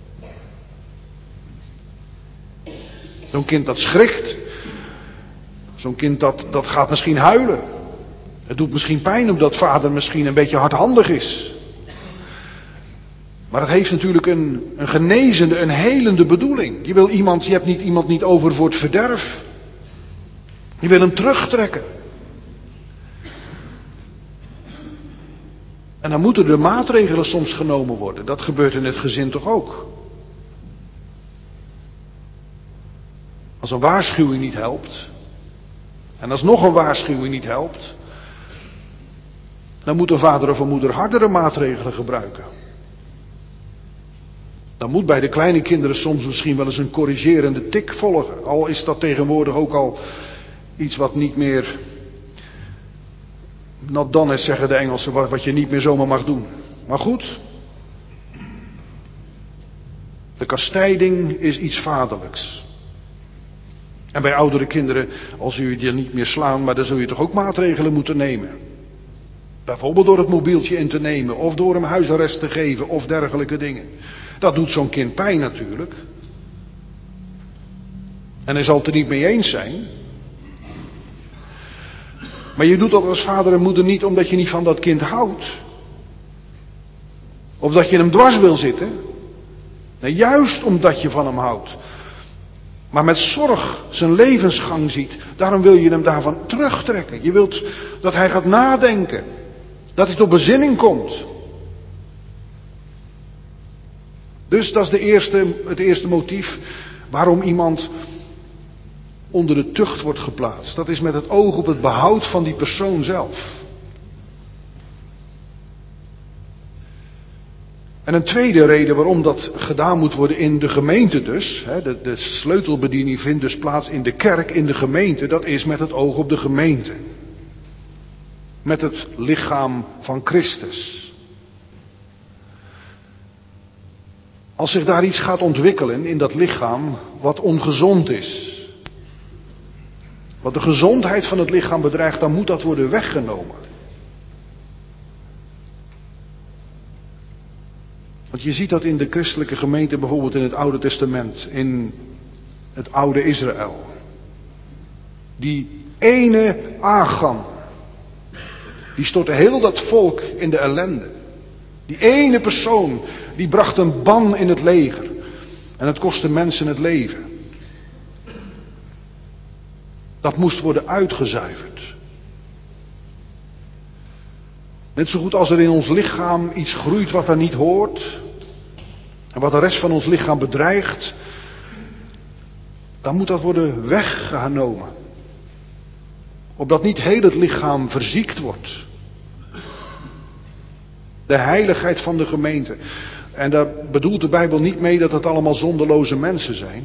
Zo'n kind dat schrikt. Zo'n kind dat gaat misschien huilen. Het doet misschien pijn omdat vader misschien een beetje hardhandig is. Maar het heeft natuurlijk een genezende, een helende bedoeling. Je hebt niet iemand niet over voor het verderf. Je wil hem terugtrekken. En dan moeten er maatregelen soms genomen worden. Dat gebeurt in het gezin toch ook. Als een waarschuwing niet helpt. En als nog een waarschuwing niet helpt. Dan moet een vader of een moeder hardere maatregelen gebruiken. Dan moet bij de kleine kinderen soms misschien wel eens een corrigerende tik volgen. Al is dat tegenwoordig ook al iets wat niet meer not done is, zeggen de Engelsen, wat je niet meer zomaar mag doen. Maar goed, de kastijding is iets vaderlijks. En bij oudere kinderen, als u je niet meer slaan, maar dan zul je toch ook maatregelen moeten nemen. Bijvoorbeeld door het mobieltje in te nemen, of door hem huisarrest te geven, of dergelijke dingen. Dat doet zo'n kind pijn natuurlijk. En hij zal het er niet mee eens zijn. Maar je doet dat als vader en moeder niet omdat je niet van dat kind houdt. Of dat je hem dwars wil zitten. Nee, juist omdat je van hem houdt. Maar met zorg zijn levensgang ziet. Daarom wil je hem daarvan terugtrekken. Je wilt dat hij gaat nadenken. Dat hij tot bezinning komt. Dus dat is het eerste motief waarom iemand onder de tucht wordt geplaatst. Dat is met het oog op het behoud van die persoon zelf. En een tweede reden waarom dat gedaan moet worden in de gemeente dus, de sleutelbediening vindt dus plaats in de kerk, in de gemeente, dat is met het oog op de gemeente. Met het lichaam van Christus. Als zich daar iets gaat ontwikkelen in dat lichaam wat ongezond is, wat de gezondheid van het lichaam bedreigt, dan moet dat worden weggenomen. Want je ziet dat in de christelijke gemeente, bijvoorbeeld in het Oude Testament, in het oude Israël. Die ene Achan, die stortte heel dat volk in de ellende. Die ene persoon, die bracht een ban in het leger. En het kostte mensen het leven. Dat moest worden uitgezuiverd. Net zo goed als er in ons lichaam iets groeit wat er niet hoort. En wat de rest van ons lichaam bedreigt. Dan moet dat worden weggenomen. Opdat niet heel het lichaam verziekt wordt. De heiligheid van de gemeente. En daar bedoelt de Bijbel niet mee dat het allemaal zonderloze mensen zijn.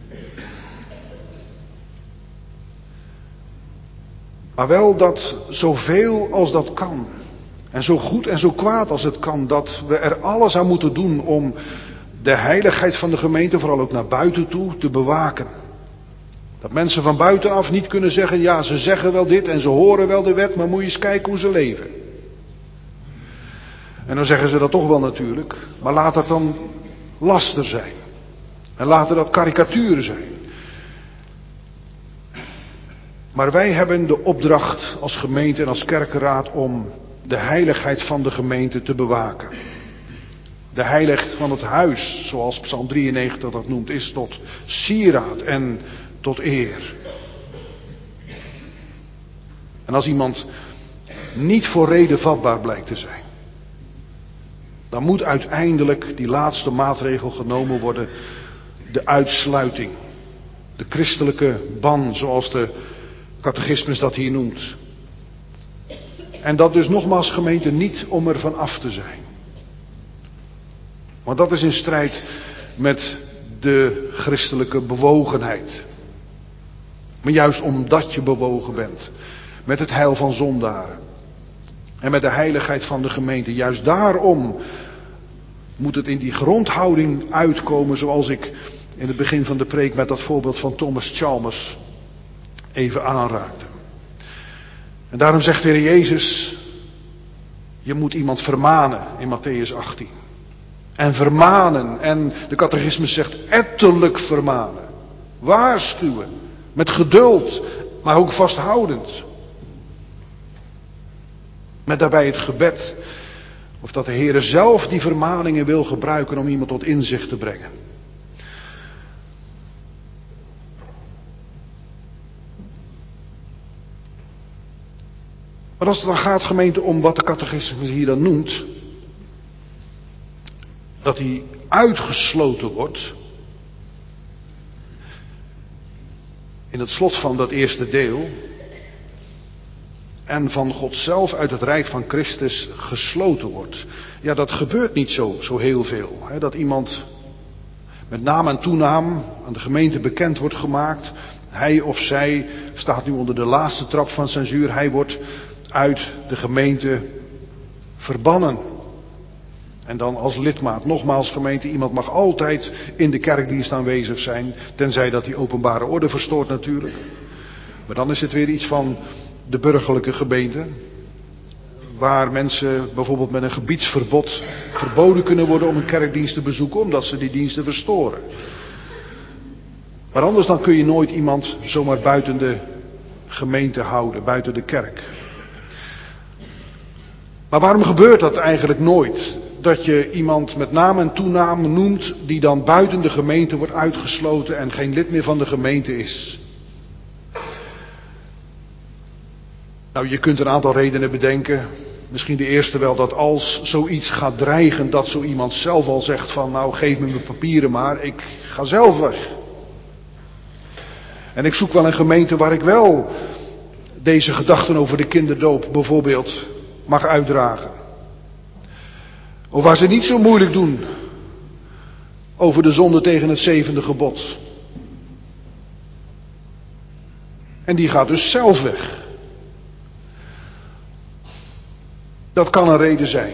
Maar wel dat zoveel als dat kan. En zo goed en zo kwaad als het kan. Dat we er alles aan moeten doen om de heiligheid van de gemeente, vooral ook naar buiten toe, te bewaken. Dat mensen van buitenaf niet kunnen zeggen, ja, ze zeggen wel dit en ze horen wel de wet, maar moet je eens kijken hoe ze leven. En dan zeggen ze dat toch wel natuurlijk, maar laat dat dan laster zijn. En laten dat karikaturen zijn. Maar wij hebben de opdracht als gemeente en als kerkenraad om de heiligheid van de gemeente te bewaken. De heiligheid van het huis, zoals Psalm 93 dat noemt, is tot sieraad en tot eer. En als iemand niet voor reden vatbaar blijkt te zijn, dan moet uiteindelijk die laatste maatregel genomen worden, de uitsluiting. De christelijke ban, zoals de catechismus dat hier noemt. En dat dus nogmaals gemeente niet om er van af te zijn. Want dat is in strijd met de christelijke bewogenheid. Maar juist omdat je bewogen bent met het heil van zondaren en met de heiligheid van de gemeente, juist daarom moet het in die grondhouding uitkomen, zoals ik in het begin van de preek met dat voorbeeld van Thomas Chalmers even aanraakte. En daarom zegt de Heer Jezus, je moet iemand vermanen in Matthäus 18. En vermanen, en de catechismus zegt ettelijk vermanen. Waarschuwen, met geduld, maar ook vasthoudend. Met daarbij het gebed, of dat de Heer zelf die vermaningen wil gebruiken om iemand tot inzicht te brengen. Maar als het dan gaat, gemeente, om wat de catechismus hier dan noemt, dat hij uitgesloten wordt, in het slot van dat eerste deel, en van God zelf uit het rijk van Christus gesloten wordt. Ja, dat gebeurt niet zo heel veel. Hè? Dat iemand met naam en toenaam aan de gemeente bekend wordt gemaakt. Hij of zij staat nu onder de laatste trap van censuur. Hij wordt uit de gemeente verbannen. En dan als lidmaat, nogmaals gemeente, iemand mag altijd in de kerkdienst aanwezig zijn. Tenzij dat die openbare orde verstoort natuurlijk. Maar dan is het weer iets van de burgerlijke gemeente. Waar mensen bijvoorbeeld met een gebiedsverbod verboden kunnen worden om een kerkdienst te bezoeken, omdat ze die diensten verstoren. Maar anders dan kun je nooit iemand zomaar buiten de gemeente houden, buiten de kerk. Maar waarom gebeurt dat eigenlijk nooit? Dat je iemand met naam en toenaam noemt die dan buiten de gemeente wordt uitgesloten en geen lid meer van de gemeente is. Nou, je kunt een aantal redenen bedenken. Misschien de eerste wel, dat als zoiets gaat dreigen, dat zo iemand zelf al zegt van, nou geef me mijn papieren maar, ik ga zelf weg. En ik zoek wel een gemeente waar ik wel deze gedachten over de kinderdoop bijvoorbeeld mag uitdragen. Of waar ze niet zo moeilijk doen over de zonde tegen het 7e gebod. En die gaat dus zelf weg. Dat kan een reden zijn.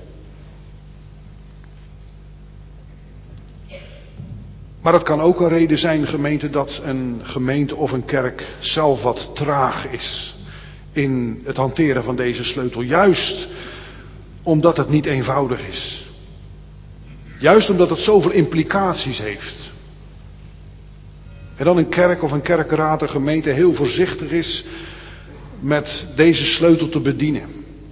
Maar het kan ook een reden zijn, gemeente, dat een gemeente of een kerk zelf wat traag is in het hanteren van deze sleutel. Juist omdat het niet eenvoudig is. Juist omdat het zoveel implicaties heeft. En dan een kerk of een kerkenraad, een gemeente heel voorzichtig is met deze sleutel te bedienen.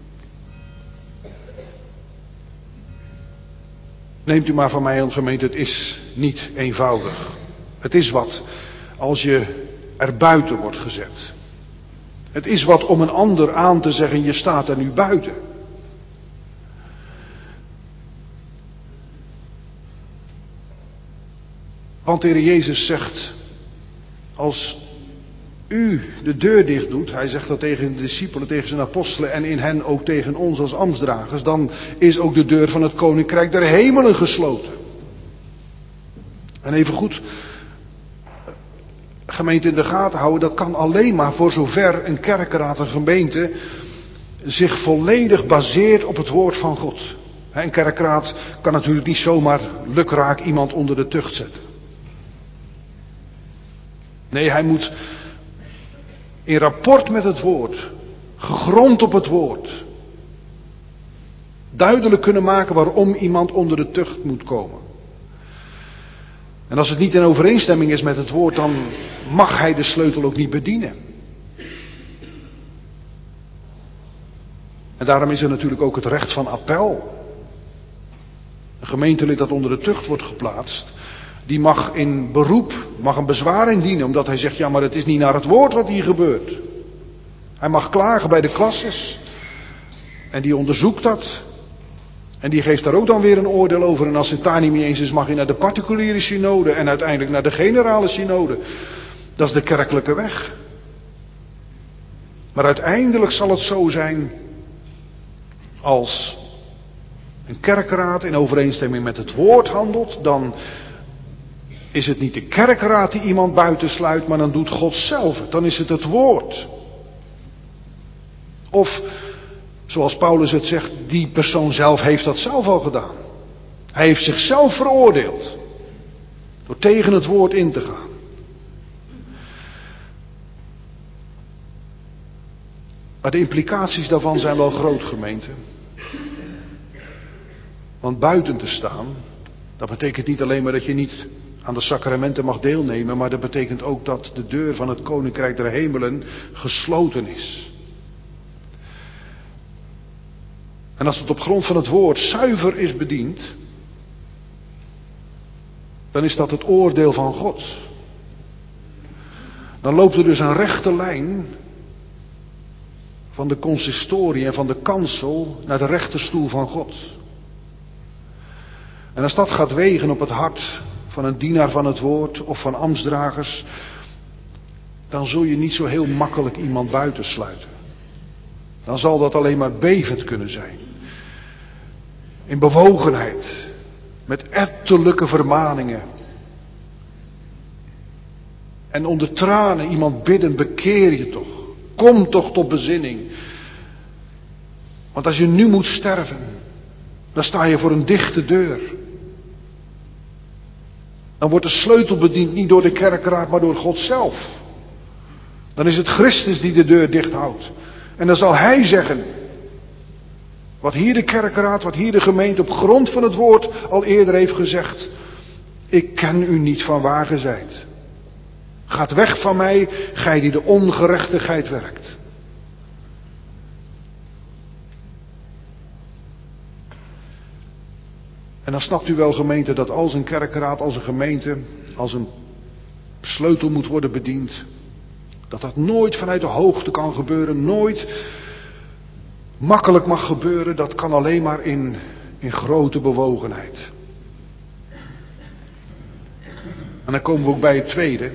Neemt u maar van mij aan, gemeente, het is niet eenvoudig. Het is wat als je er buiten wordt gezet. Het is wat om een ander aan te zeggen, je staat er nu buiten. Want de Heer Jezus zegt, als u de deur dicht doet, hij zegt dat tegen de discipelen, tegen zijn apostelen en in hen ook tegen ons als ambtsdragers, dan is ook de deur van het koninkrijk der hemelen gesloten. En even goed, gemeente in de gaten houden, dat kan alleen maar voor zover een kerkenraad, een gemeente, zich volledig baseert op het woord van God. Een kerkenraad kan natuurlijk niet zomaar lukraak iemand onder de tucht zetten. Nee, hij moet in rapport met het woord, gegrond op het woord, duidelijk kunnen maken waarom iemand onder de tucht moet komen. En als het niet in overeenstemming is met het woord, dan mag hij de sleutel ook niet bedienen. En daarom is er natuurlijk ook het recht van appel. Een gemeentelid dat onder de tucht wordt geplaatst, die mag in beroep, mag een bezwaar indienen, omdat hij zegt, ja, maar het is niet naar het woord wat hier gebeurt. Hij mag klagen bij de klasses. En die onderzoekt dat. En die geeft daar ook dan weer een oordeel over. En als het daar niet mee eens is, mag hij naar de particuliere synode en uiteindelijk naar de generale synode. Dat is de kerkelijke weg. Maar uiteindelijk zal het zo zijn, als een kerkraad in overeenstemming met het woord handelt, dan is het niet de kerkraad die iemand buitensluit, maar dan doet God zelf het. Dan is het het woord. Of, zoals Paulus het zegt, die persoon zelf heeft dat zelf al gedaan. Hij heeft zichzelf veroordeeld. Door tegen het woord in te gaan. Maar de implicaties daarvan zijn wel groot, gemeente. Want buiten te staan, dat betekent niet alleen maar dat je niet aan de sacramenten mag deelnemen, maar dat betekent ook dat de deur van het koninkrijk der hemelen gesloten is. En als het op grond van het woord zuiver is bediend, dan is dat het oordeel van God. Dan loopt er dus een rechte lijn van de consistorie en van de kansel naar de rechterstoel van God. En als dat gaat wegen op het hart van een dienaar van het woord of van ambtsdragers, dan zul je niet zo heel makkelijk iemand buitensluiten. Dan zal dat alleen maar bevend kunnen zijn. In bewogenheid. Met ettelijke vermaningen. En onder tranen iemand bidden, bekeer je toch. Kom toch tot bezinning. Want als je nu moet sterven, dan sta je voor een dichte deur. Dan wordt de sleutel bediend niet door de kerkraad, maar door God zelf. Dan is het Christus die de deur dicht houdt. En dan zal hij zeggen, wat hier de kerkraad, wat hier de gemeente op grond van het woord al eerder heeft gezegd. Ik ken u niet van waar ge zijt. Gaat weg van mij, gij die de ongerechtigheid werkt. En dan snapt u wel, gemeente, dat als een kerkraad, als een gemeente, als een sleutel moet worden bediend, dat dat nooit vanuit de hoogte kan gebeuren, nooit makkelijk mag gebeuren. Dat kan alleen maar in grote bewogenheid. En dan komen we ook bij het tweede.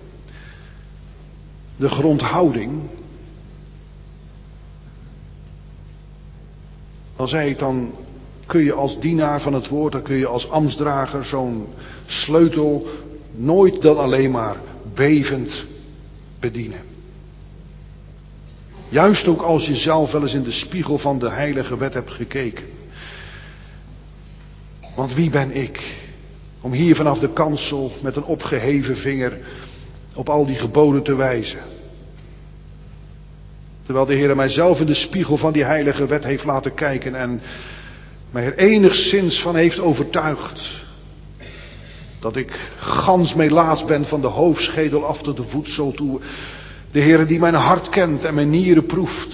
De grondhouding. Dan zei ik dan, kun je als dienaar van het woord, dan kun je als ambtsdrager zo'n sleutel nooit dan alleen maar bevend bedienen. Juist ook als je zelf wel eens in de spiegel van de heilige wet hebt gekeken. Want wie ben ik om hier vanaf de kansel met een opgeheven vinger op al die geboden te wijzen? Terwijl de Heer mij zelf in de spiegel van die heilige wet heeft laten kijken en mij er enigszins van heeft overtuigd dat ik gans melaats ben van de hoofdschedel af tot de voetzool toe. De Heer die mijn hart kent en mijn nieren proeft.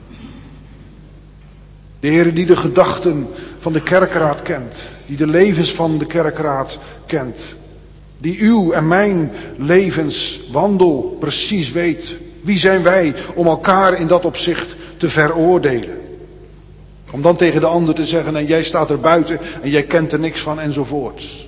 De Heer die de gedachten van de kerkraad kent. Die de levens van de kerkraad kent. Die uw en mijn levenswandel precies weet. Wie zijn wij om elkaar in dat opzicht te veroordelen? Om dan tegen de ander te zeggen, en jij staat er buiten en jij kent er niks van enzovoorts.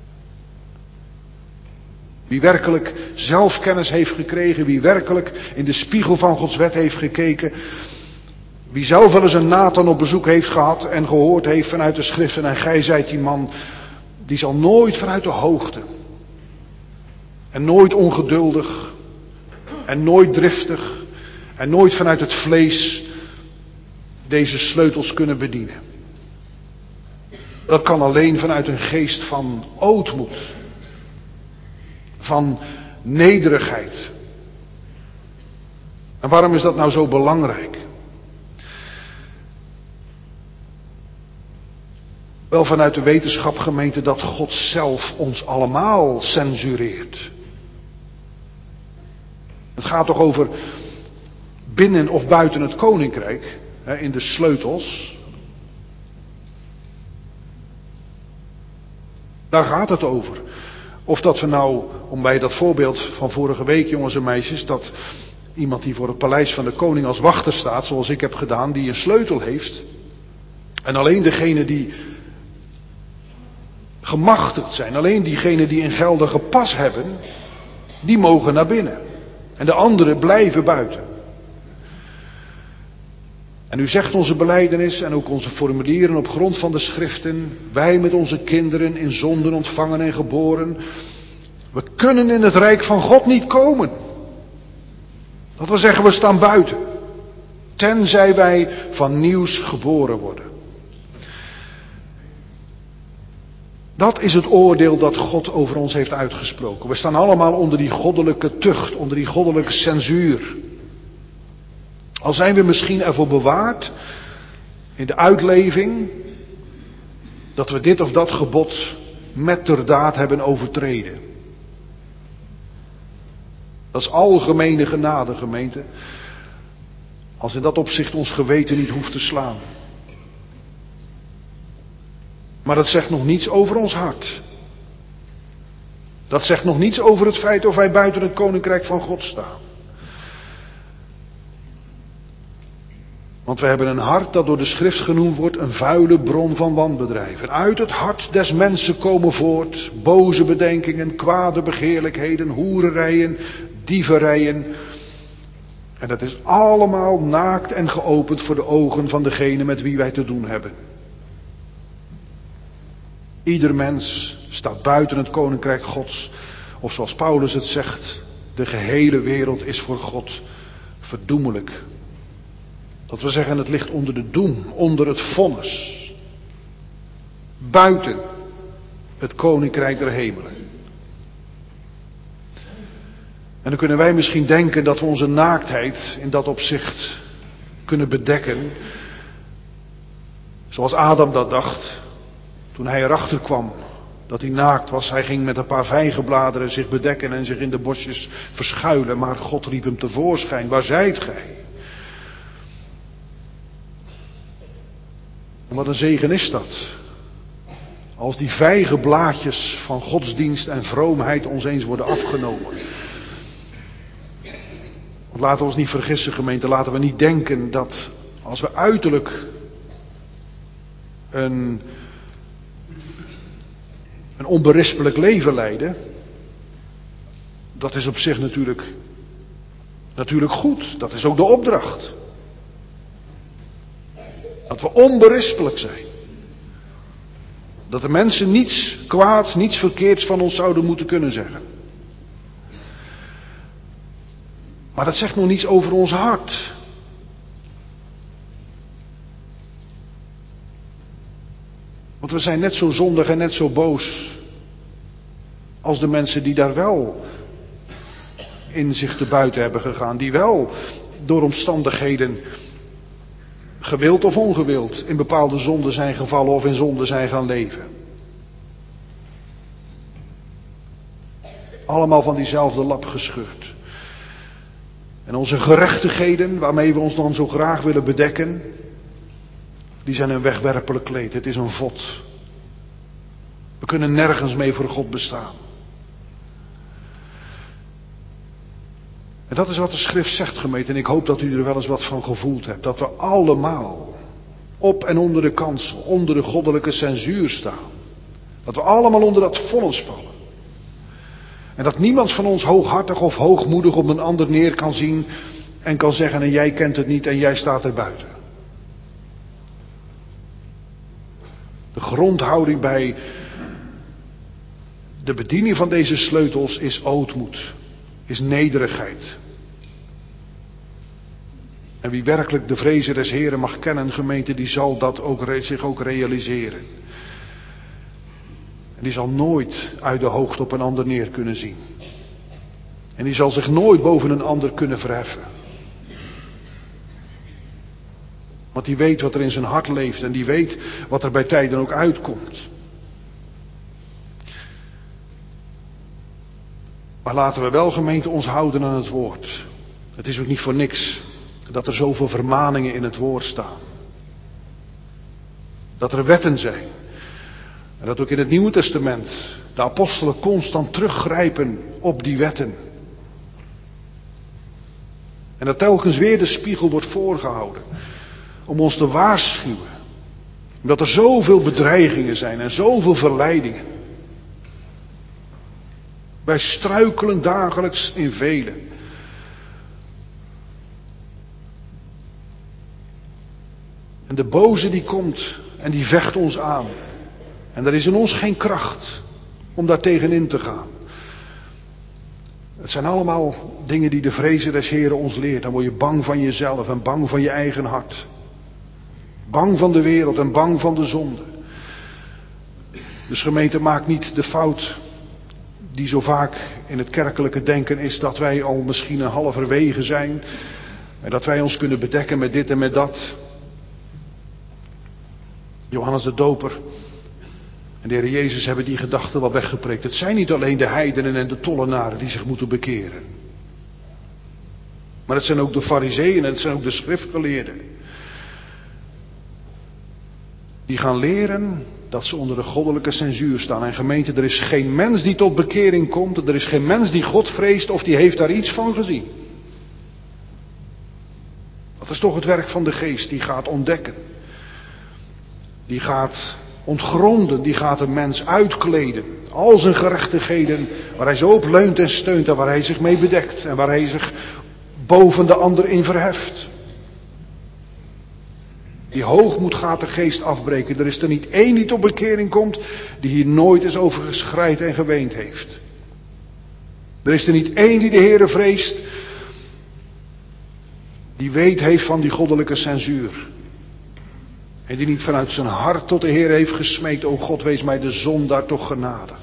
Wie werkelijk zelfkennis heeft gekregen, wie werkelijk in de spiegel van Gods wet heeft gekeken, wie zelf wel eens een Nathan op bezoek heeft gehad en gehoord heeft vanuit de schriften en gij zijt die man, die zal nooit vanuit de hoogte en nooit ongeduldig en nooit driftig en nooit vanuit het vlees deze sleutels kunnen bedienen. Dat kan alleen vanuit een geest van ootmoed, van nederigheid. En waarom is dat nou zo belangrijk? Wel vanuit de wetenschap, gemeente, dat God zelf ons allemaal censureert. Het gaat toch over binnen of buiten het koninkrijk, in de sleutels. Daar gaat het over. Of dat we nou, om bij dat voorbeeld van vorige week, jongens en meisjes, dat iemand die voor het paleis van de koning als wachter staat, zoals ik heb gedaan, die een sleutel heeft. En alleen degene die gemachtigd zijn, alleen diegenen die een geldige pas hebben, die mogen naar binnen. En de anderen blijven buiten. En u zegt onze belijdenis en ook onze formulieren op grond van de schriften, wij met onze kinderen in zonden ontvangen en geboren, we kunnen in het rijk van God niet komen. Dat wil zeggen, we staan buiten. Tenzij wij van nieuws geboren worden. Dat is het oordeel dat God over ons heeft uitgesproken. We staan allemaal onder die goddelijke tucht, onder die goddelijke censuur. Al zijn we misschien ervoor bewaard in de uitleving dat we dit of dat gebod metterdaad hebben overtreden. Dat is algemene genade, gemeente. Als in dat opzicht ons geweten niet hoeft te slaan. Maar dat zegt nog niets over ons hart. Dat zegt nog niets over het feit of wij buiten het koninkrijk van God staan. Want we hebben een hart dat door de schrift genoemd wordt een vuile bron van wanbedrijven. Uit het hart des mensen komen voort boze bedenkingen, kwade begeerlijkheden, hoererijen, dieverijen. En dat is allemaal naakt en geopend voor de ogen van degene met wie wij te doen hebben. Ieder mens staat buiten het koninkrijk Gods. Of zoals Paulus het zegt, de gehele wereld is voor God verdoemelijk. Dat we zeggen, het ligt onder de doem, onder het vonnis. Buiten het koninkrijk der hemelen. En dan kunnen wij misschien denken dat we onze naaktheid in dat opzicht kunnen bedekken. Zoals Adam dat dacht. Toen hij erachter kwam dat hij naakt was. Hij ging met een paar vijgenbladeren zich bedekken en zich in de bosjes verschuilen. Maar God riep hem tevoorschijn. Waar zijt gij? En wat een zegen is dat. Als die vijgenblaadjes van godsdienst en vroomheid ons eens worden afgenomen. Want laten we ons niet vergissen, gemeente. Laten we niet denken dat als we uiterlijk een onberispelijk leven leiden. Dat is op zich natuurlijk goed. Dat is ook de opdracht. Dat we onberispelijk zijn. Dat de mensen niets kwaads, niets verkeerds van ons zouden moeten kunnen zeggen. Maar dat zegt nog niets over ons hart. Want we zijn net zo zondig en net zo boos als de mensen die daar wel in zich te buiten hebben gegaan. Die wel door omstandigheden, gewild of ongewild, in bepaalde zonden zijn gevallen of in zonde zijn gaan leven. Allemaal van diezelfde lap gescheurd. En onze gerechtigheden, waarmee we ons dan zo graag willen bedekken, die zijn een wegwerpelijk kleed. Het is een vod. We kunnen nergens mee voor God bestaan. En dat is wat de schrift zegt, gemeente. En ik hoop dat u er wel eens wat van gevoeld hebt. Dat we allemaal op en onder de kansel, onder de goddelijke censuur staan. Dat we allemaal onder dat vonnis vallen. En dat niemand van ons hooghartig of hoogmoedig op een ander neer kan zien en kan zeggen: en jij kent het niet en jij staat er buiten. De grondhouding bij de bediening van deze sleutels is ootmoed, is nederigheid. En wie werkelijk de vrezen des Heren mag kennen, gemeente, die zal dat zich ook realiseren. En die zal nooit uit de hoogte op een ander neer kunnen zien. En die zal zich nooit boven een ander kunnen verheffen. Want die weet wat er in zijn hart leeft en die weet wat er bij tijden ook uitkomt. Maar laten we wel, gemeente, ons houden aan het woord. Het is ook niet voor niks dat er zoveel vermaningen in het woord staan. Dat er wetten zijn. En dat ook in het Nieuwe Testament de apostelen constant teruggrijpen op die wetten. En dat telkens weer de spiegel wordt voorgehouden. Om ons te waarschuwen. Omdat er zoveel bedreigingen zijn en zoveel verleidingen. Wij struikelen dagelijks in vele. En de boze die komt en die vecht ons aan. En er is in ons geen kracht om daar tegenin te gaan. Het zijn allemaal dingen die de vrezen des Heren ons leert. Dan word je bang van jezelf en bang van je eigen hart. Bang van de wereld en bang van de zonde. Dus gemeente, maakt niet de fout die zo vaak in het kerkelijke denken is, dat wij al misschien een halverwege zijn. En dat wij ons kunnen bedekken met dit en met dat. Johannes de Doper en de Heer Jezus hebben die gedachten wel weggeprikt. Het zijn niet alleen de heidenen en de tollenaren die zich moeten bekeren. Maar het zijn ook de farizeeën en het zijn ook de schriftgeleerden. Die gaan leren dat ze onder de goddelijke censuur staan. En gemeente, er is geen mens die tot bekering komt. Er is geen mens die God vreest of die heeft daar iets van gezien. Dat is toch het werk van de geest. Die gaat ontdekken. Die gaat ontgronden. Die gaat een mens uitkleden. Al zijn gerechtigheden waar hij zo op leunt en steunt en waar hij zich mee bedekt. En waar hij zich boven de ander in verheft. Die hoogmoed gaat de geest afbreken. Er is er niet één die tot bekering komt die hier nooit eens over geschreid en geweend heeft. Er is er niet één die de Heere vreest die weet heeft van die goddelijke censuur. En die niet vanuit zijn hart tot de Heer heeft gesmeekt: o God, wees mij de zondaar toch genadig.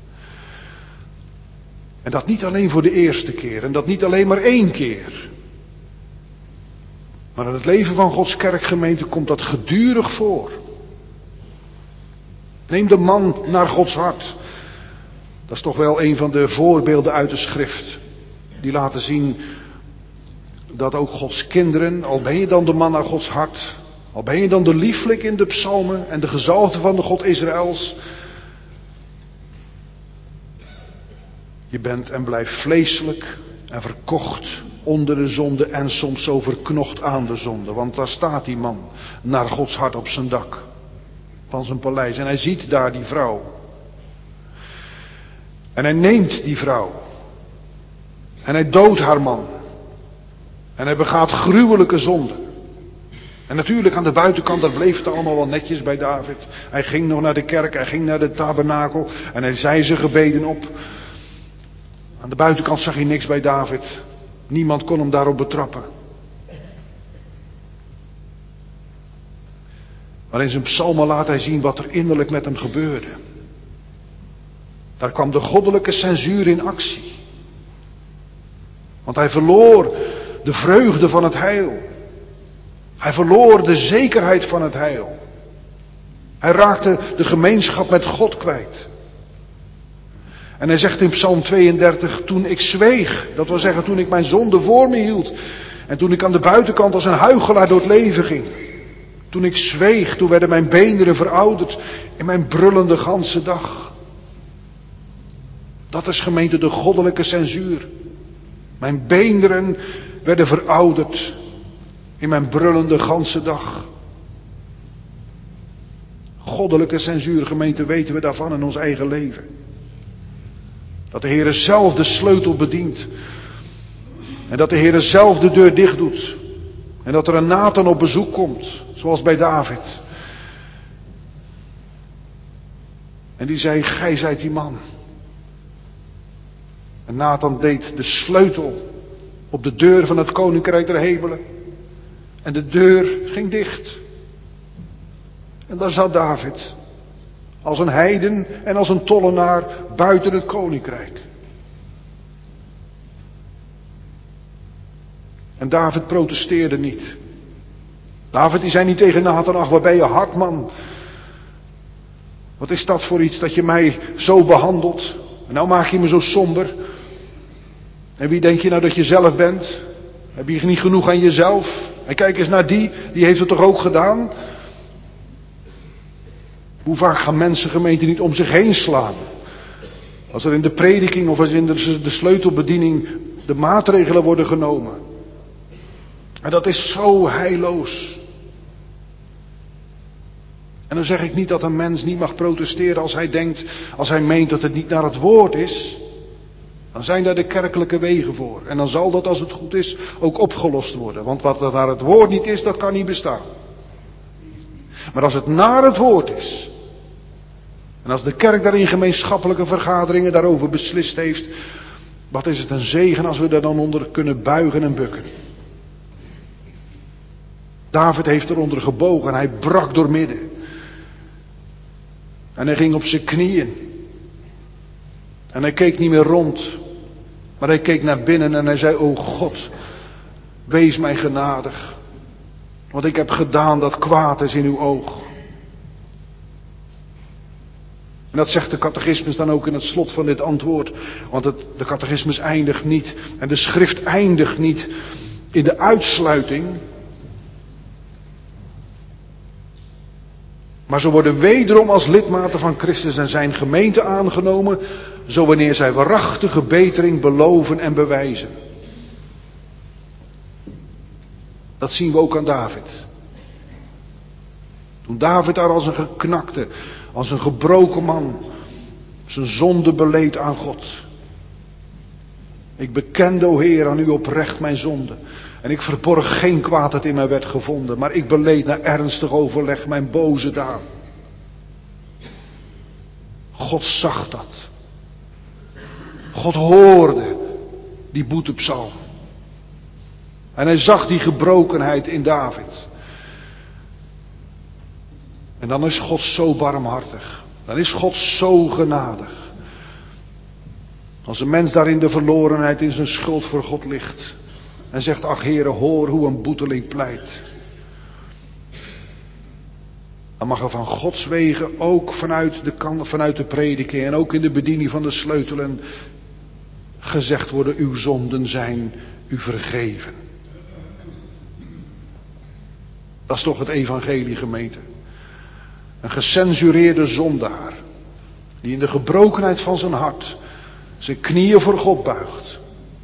En dat niet alleen voor de eerste keer. En dat niet alleen maar één keer. Maar in het leven van Gods kerkgemeente komt dat gedurig voor. Neem de man naar Gods hart. Dat is toch wel een van de voorbeelden uit de schrift. Die laten zien dat ook Gods kinderen, al ben je dan de man naar Gods hart, al ben je dan de lieflijk in de psalmen en de gezalfde van de God Israëls, je bent en blijft vleeselijk en verkocht onder de zonde en soms zo verknocht aan de zonde. Want daar staat die man naar Gods hart op zijn dak van zijn paleis. En hij ziet daar die vrouw. En hij neemt die vrouw. En hij doodt haar man. En hij begaat gruwelijke zonden. En natuurlijk aan de buitenkant, daar bleef het allemaal wel netjes bij David. Hij ging nog naar de kerk, hij ging naar de tabernakel en hij zei zijn gebeden op. Aan de buitenkant zag hij niks bij David. Niemand kon hem daarop betrappen. Maar in zijn psalmen laat hij zien wat er innerlijk met hem gebeurde. Daar kwam de goddelijke censuur in actie. Want hij verloor de vreugde van het heil. Hij verloor de zekerheid van het heil. Hij raakte de gemeenschap met God kwijt. En hij zegt in Psalm 32, toen ik zweeg, dat wil zeggen toen ik mijn zonde voor me hield. En toen ik aan de buitenkant als een huichelaar door het leven ging. Toen ik zweeg, toen werden mijn beenderen verouderd in mijn brullende ganse dag. Dat is gemeente de goddelijke censuur. Mijn beenderen werden verouderd in mijn brullende ganse dag. Goddelijke censuur, gemeente, weten we daarvan in ons eigen leven. Dat de Heere zelf de sleutel bedient. En dat de Heere zelf de deur dicht doet. En dat er een Nathan op bezoek komt, zoals bij David. En die zei, gij zijt die man. En Nathan deed de sleutel op de deur van het koninkrijk der hemelen. En de deur ging dicht. En daar zat David. Als een heiden en als een tollenaar buiten het koninkrijk. En David protesteerde niet. David die zei niet tegen Nathan, ach wat ben je hard man. Wat is dat voor iets dat je mij zo behandelt. En nou maak je me zo somber. En wie denk je nou dat je zelf bent? Heb je niet genoeg aan jezelf? En kijk eens naar die heeft het toch ook gedaan? Hoe vaak gaan mensen, gemeente, niet om zich heen slaan? Als er in de prediking of als in de sleutelbediening de maatregelen worden genomen. En dat is zo heilloos. En dan zeg ik niet dat een mens niet mag protesteren als hij meent dat het niet naar het woord is. Dan zijn daar de kerkelijke wegen voor. En dan zal dat, als het goed is, ook opgelost worden. Want wat er naar het woord niet is, dat kan niet bestaan. Maar als het naar het woord is. En als de kerk daar in gemeenschappelijke vergaderingen daarover beslist heeft. Wat is het een zegen als we daar dan onder kunnen buigen en bukken. David heeft eronder gebogen en hij brak doormidden. En hij ging op zijn knieën. En hij keek niet meer rond. Maar hij keek naar binnen en hij zei, o God, wees mij genadig. Want ik heb gedaan dat kwaad is in uw oog. En dat zegt de catechismus dan ook in het slot van dit antwoord. Want de catechismus eindigt niet. En de schrift eindigt niet in de uitsluiting. Maar ze worden wederom als lidmaten van Christus en zijn gemeente aangenomen. Zo wanneer zij waarachtige betering beloven en bewijzen. Dat zien we ook aan David. Toen David daar als een geknakte, als een gebroken man, zijn zonde beleed aan God. Ik bekende, o Heer, aan u oprecht mijn zonde. En ik verborg geen kwaad dat in mij werd gevonden. Maar ik beleed na ernstig overleg mijn boze daad. God zag dat. God hoorde die boetepsalm. En hij zag die gebrokenheid in David. En dan is God zo barmhartig. Dan is God zo genadig. Als een mens daar in de verlorenheid in zijn schuld voor God ligt. En zegt, ach Heere, hoor hoe een boeteling pleit. Dan mag er van Gods wegen ook vanuit de prediking en ook in de bediening van de sleutelen gezegd worden, uw zonden zijn u vergeven. Dat is toch het evangelie, gemeente. Een gecensureerde zondaar, die in de gebrokenheid van zijn hart zijn knieën voor God buigt.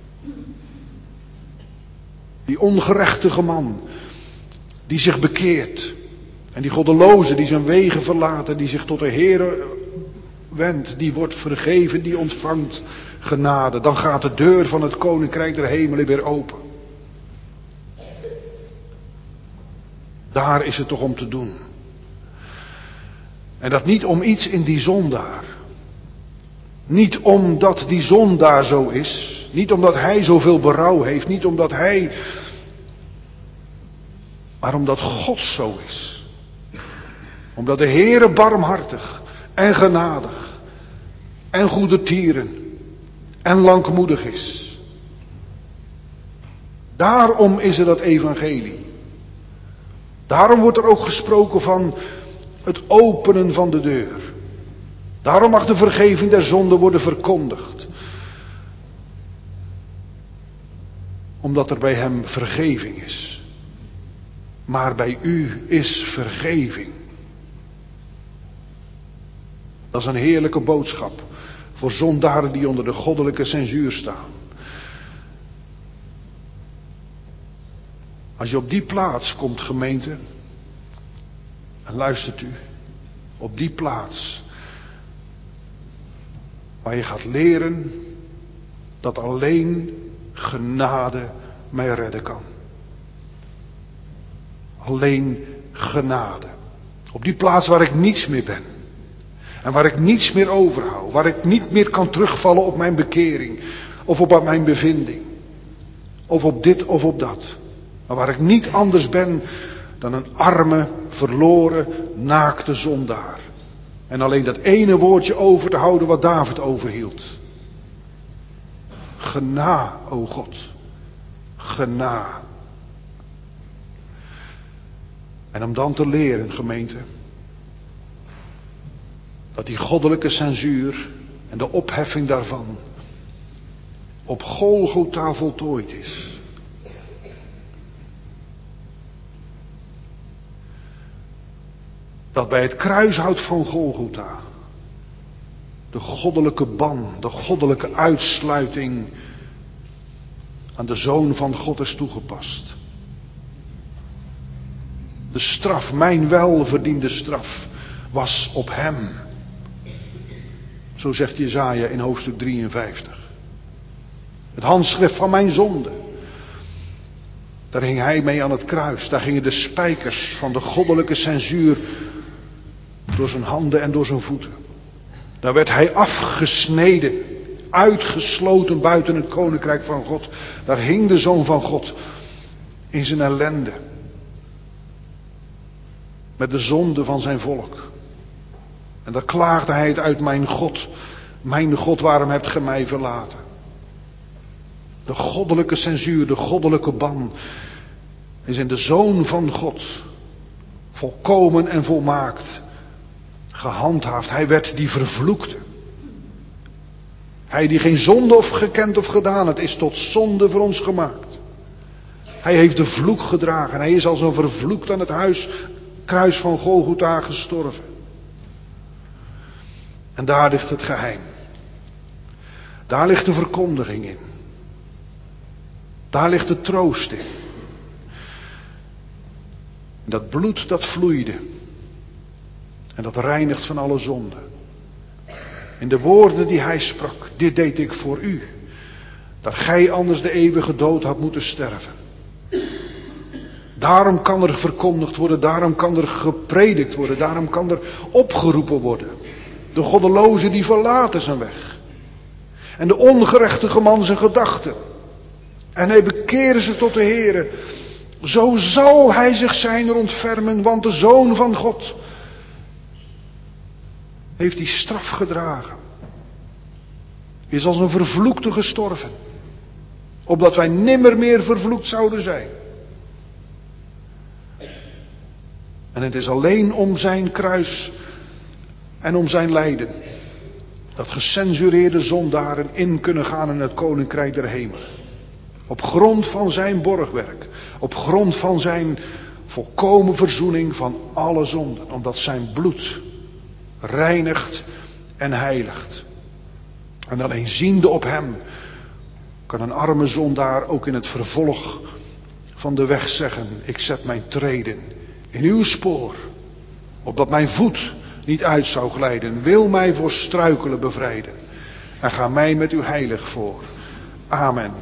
Die ongerechtige man, die zich bekeert. En die goddeloze, die zijn wegen verlaten, die zich tot de Heere wendt, die wordt vergeven, die ontvangt genade. Dan gaat de deur van het koninkrijk der hemelen weer open. Daar is het toch om te doen. En dat niet om iets in die zondaar. Niet omdat die zondaar zo is. Niet omdat hij zoveel berouw heeft. Niet omdat hij... Maar omdat God zo is. Omdat de Heere barmhartig en genadig en goedertieren en langmoedig is. Daarom is er dat evangelie. Daarom wordt er ook gesproken van het openen van de deur. Daarom mag de vergeving der zonden worden verkondigd. Omdat er bij hem vergeving is. Maar bij u is vergeving. Dat is een heerlijke boodschap voor zondaren die onder de goddelijke censuur staan. Als je op die plaats komt, gemeente, en luistert u, op die plaats waar je gaat leren dat alleen genade mij redden kan. Alleen genade. Op die plaats waar ik niets meer ben. En waar ik niets meer overhoud. Waar ik niet meer kan terugvallen op mijn bekering. Of op mijn bevinding. Of op dit of op dat. Maar waar ik niet anders ben dan een arme, verloren, naakte zondaar. En alleen dat ene woordje over te houden wat David overhield. Gena, o God. Gena. En om dan te leren, gemeente, dat die goddelijke censuur en de opheffing daarvan op Golgotha voltooid is. Dat bij het kruishout van Golgotha de goddelijke ban, de goddelijke uitsluiting aan de Zoon van God is toegepast. De straf, mijn welverdiende straf, was op hem. Zo zegt Jesaja in hoofdstuk 53. Het handschrift van mijn zonde. Daar hing hij mee aan het kruis. Daar gingen de spijkers van de goddelijke censuur door zijn handen en door zijn voeten. Daar werd hij afgesneden. Uitgesloten buiten het koninkrijk van God. Daar hing de Zoon van God in zijn ellende. Met de zonde van zijn volk. En daar klaagde hij het uit: mijn God, waarom hebt ge mij verlaten? De goddelijke censuur, de goddelijke ban is in de Zoon van God volkomen en volmaakt gehandhaafd. Hij werd die vervloekte. Hij die geen zonde of gekend of gedaan had, is tot zonde voor ons gemaakt. Hij heeft de vloek gedragen. Hij is als een vervloekt aan het kruis van Golgotha gestorven. En daar ligt het geheim. Daar ligt de verkondiging in. Daar ligt de troost in. Dat bloed dat vloeide. En dat reinigt van alle zonde. In de woorden die hij sprak: dit deed ik voor u. Dat gij anders de eeuwige dood had moeten sterven. Daarom kan er verkondigd worden. Daarom kan er gepredikt worden. Daarom kan er opgeroepen worden. De goddeloze die verlaten zijn weg. En de ongerechtige man zijn gedachten. En hij bekeerde ze tot de Heere. Zo zal hij zich zijn ontfermen, want de Zoon van God heeft die straf gedragen. Is als een vervloekte gestorven. Opdat wij nimmer meer vervloekt zouden zijn. En het is alleen om zijn kruis en om zijn lijden dat gecensureerde zondaren in kunnen gaan in het koninkrijk der hemelen. Op grond van zijn borgwerk. Op grond van zijn volkomen verzoening van alle zonden. Omdat zijn bloed reinigt en heiligt. En alleen ziende op hem kan een arme zondaar ook in het vervolg van de weg zeggen: ik zet mijn treden in uw spoor. Opdat mijn voet niet uit zou glijden. Wil mij voor struikelen bevrijden. En ga mij met uw heilig voor. Amen.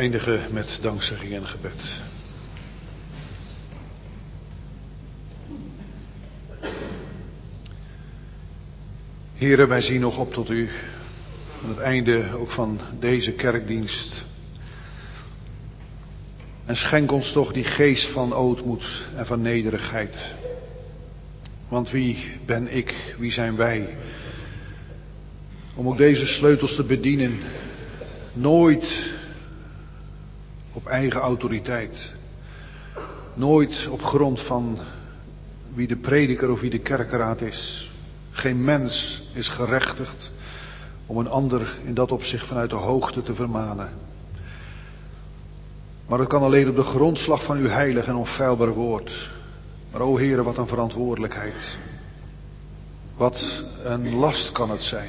eindigen met dankzegging en gebed. Heren, wij zien nog op tot u, aan het einde ook van deze kerkdienst. En schenk ons toch die geest van ootmoed en van nederigheid. Want wie ben ik, wie zijn wij, om ook deze sleutels te bedienen, nooit op eigen autoriteit. Nooit op grond van wie de prediker of wie de kerkeraad is. Geen mens is gerechtigd om een ander in dat opzicht vanuit de hoogte te vermanen. Maar dat kan alleen op de grondslag van uw heilig en onfeilbaar woord. Maar o Heere, wat een verantwoordelijkheid. Wat een last kan het zijn.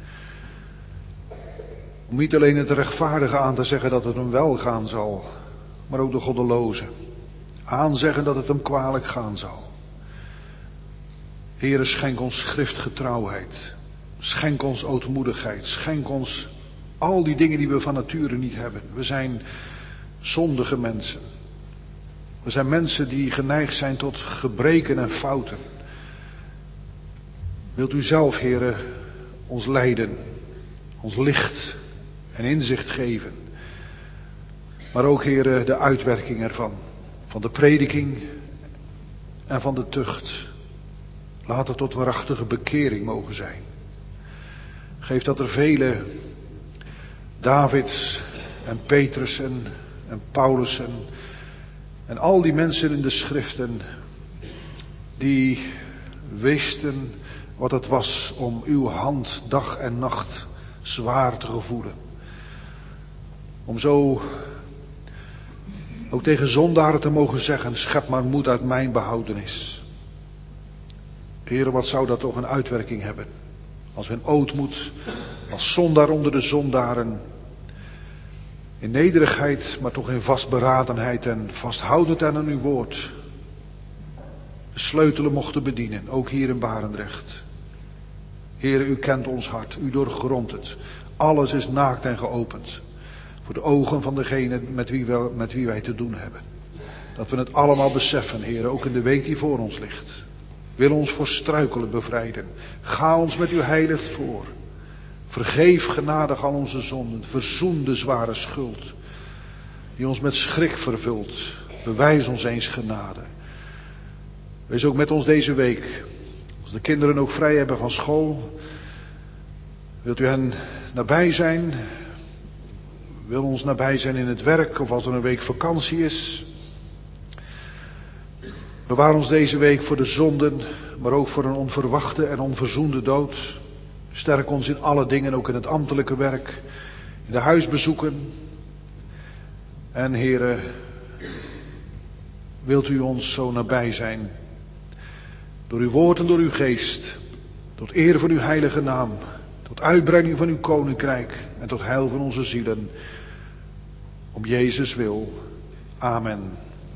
Om niet alleen het rechtvaardige aan te zeggen dat het hem wel gaan zal, maar ook de goddeloze. Aanzeggen dat het hem kwalijk gaan zal. Heere, schenk ons schriftgetrouwheid. Schenk ons ootmoedigheid. Schenk ons al die dingen die we van nature niet hebben. We zijn zondige mensen. We zijn mensen die geneigd zijn tot gebreken en fouten. Wilt u zelf, Heere, ons leiden, ons licht en inzicht geven. Maar ook, Heere, de uitwerking ervan. Van de prediking en van de tucht. Laat het tot waarachtige bekering mogen zijn. Geef dat er vele Davids en Petrussen en Paulussen en al die mensen in de schriften die wisten wat het was om uw hand dag en nacht zwaar te gevoelen. Om zo ook tegen zondaren te mogen zeggen, schep maar moed uit mijn behoudenis. Heere, wat zou dat toch een uitwerking hebben. Als we in ootmoed, als zondaar onder de zondaren, in nederigheid, maar toch in vastberadenheid en vasthoudend aan uw woord, de sleutelen mochten bedienen, ook hier in Barendrecht. Heere, u kent ons hart, u doorgrondt het. Alles is naakt en geopend. Voor de ogen van degene met wie wij te doen hebben. Dat we het allemaal beseffen, Heere, ook in de week die voor ons ligt. Wil ons voor struikelen bevrijden. Ga ons met uw heilig voor. Vergeef genadig al onze zonden. Verzoen de zware schuld. Die ons met schrik vervult. Bewijs ons eens genade. Wees ook met ons deze week. Als de kinderen ook vrij hebben van school. Wilt u hen nabij zijn? Wil ons nabij zijn in het werk of als er een week vakantie is. Bewaar ons deze week voor de zonden, maar ook voor een onverwachte en onverzoende dood. Sterk ons in alle dingen, ook in het ambtelijke werk, in de huisbezoeken. En Heere, wilt u ons zo nabij zijn, door uw woord en door uw geest, tot eer van uw heilige naam, tot uitbreiding van uw koninkrijk en tot heil van onze zielen. Om Jezus wil. Amen.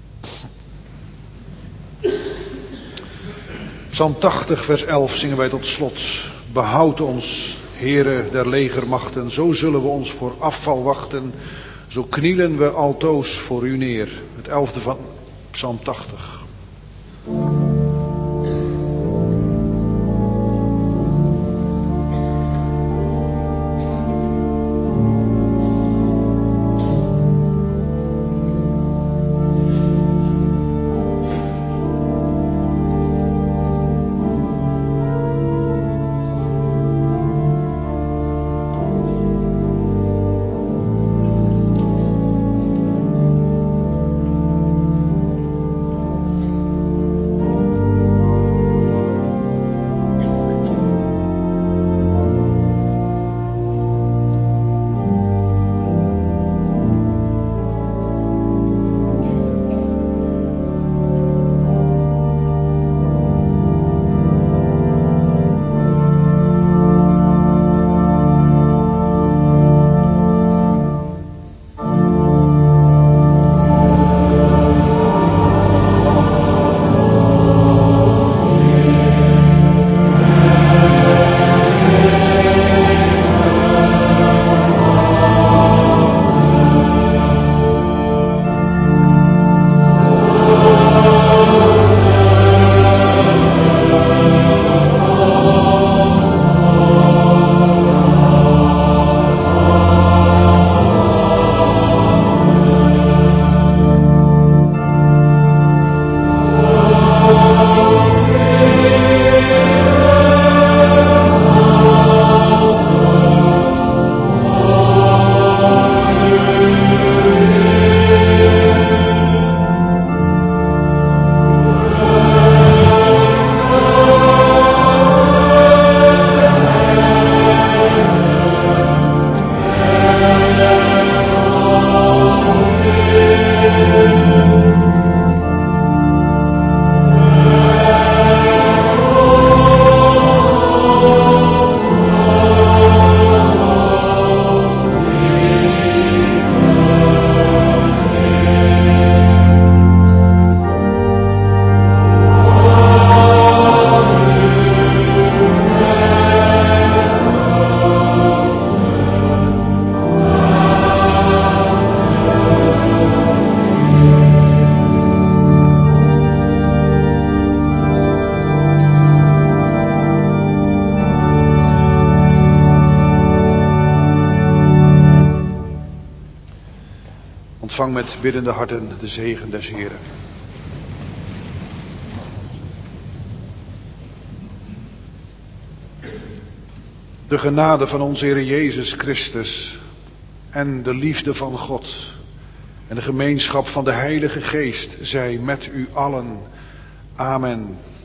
Psalm 80 vers 11 zingen wij tot slot. Behoud ons, Heere der legermachten, zo zullen we ons voor afval wachten. Zo knielen we altoos voor u neer. Het 11e van Psalm 80. Ontvang met biddende harten de zegen des Heren. De genade van onze Heer Jezus Christus en de liefde van God en de gemeenschap van de Heilige Geest zij met u allen. Amen.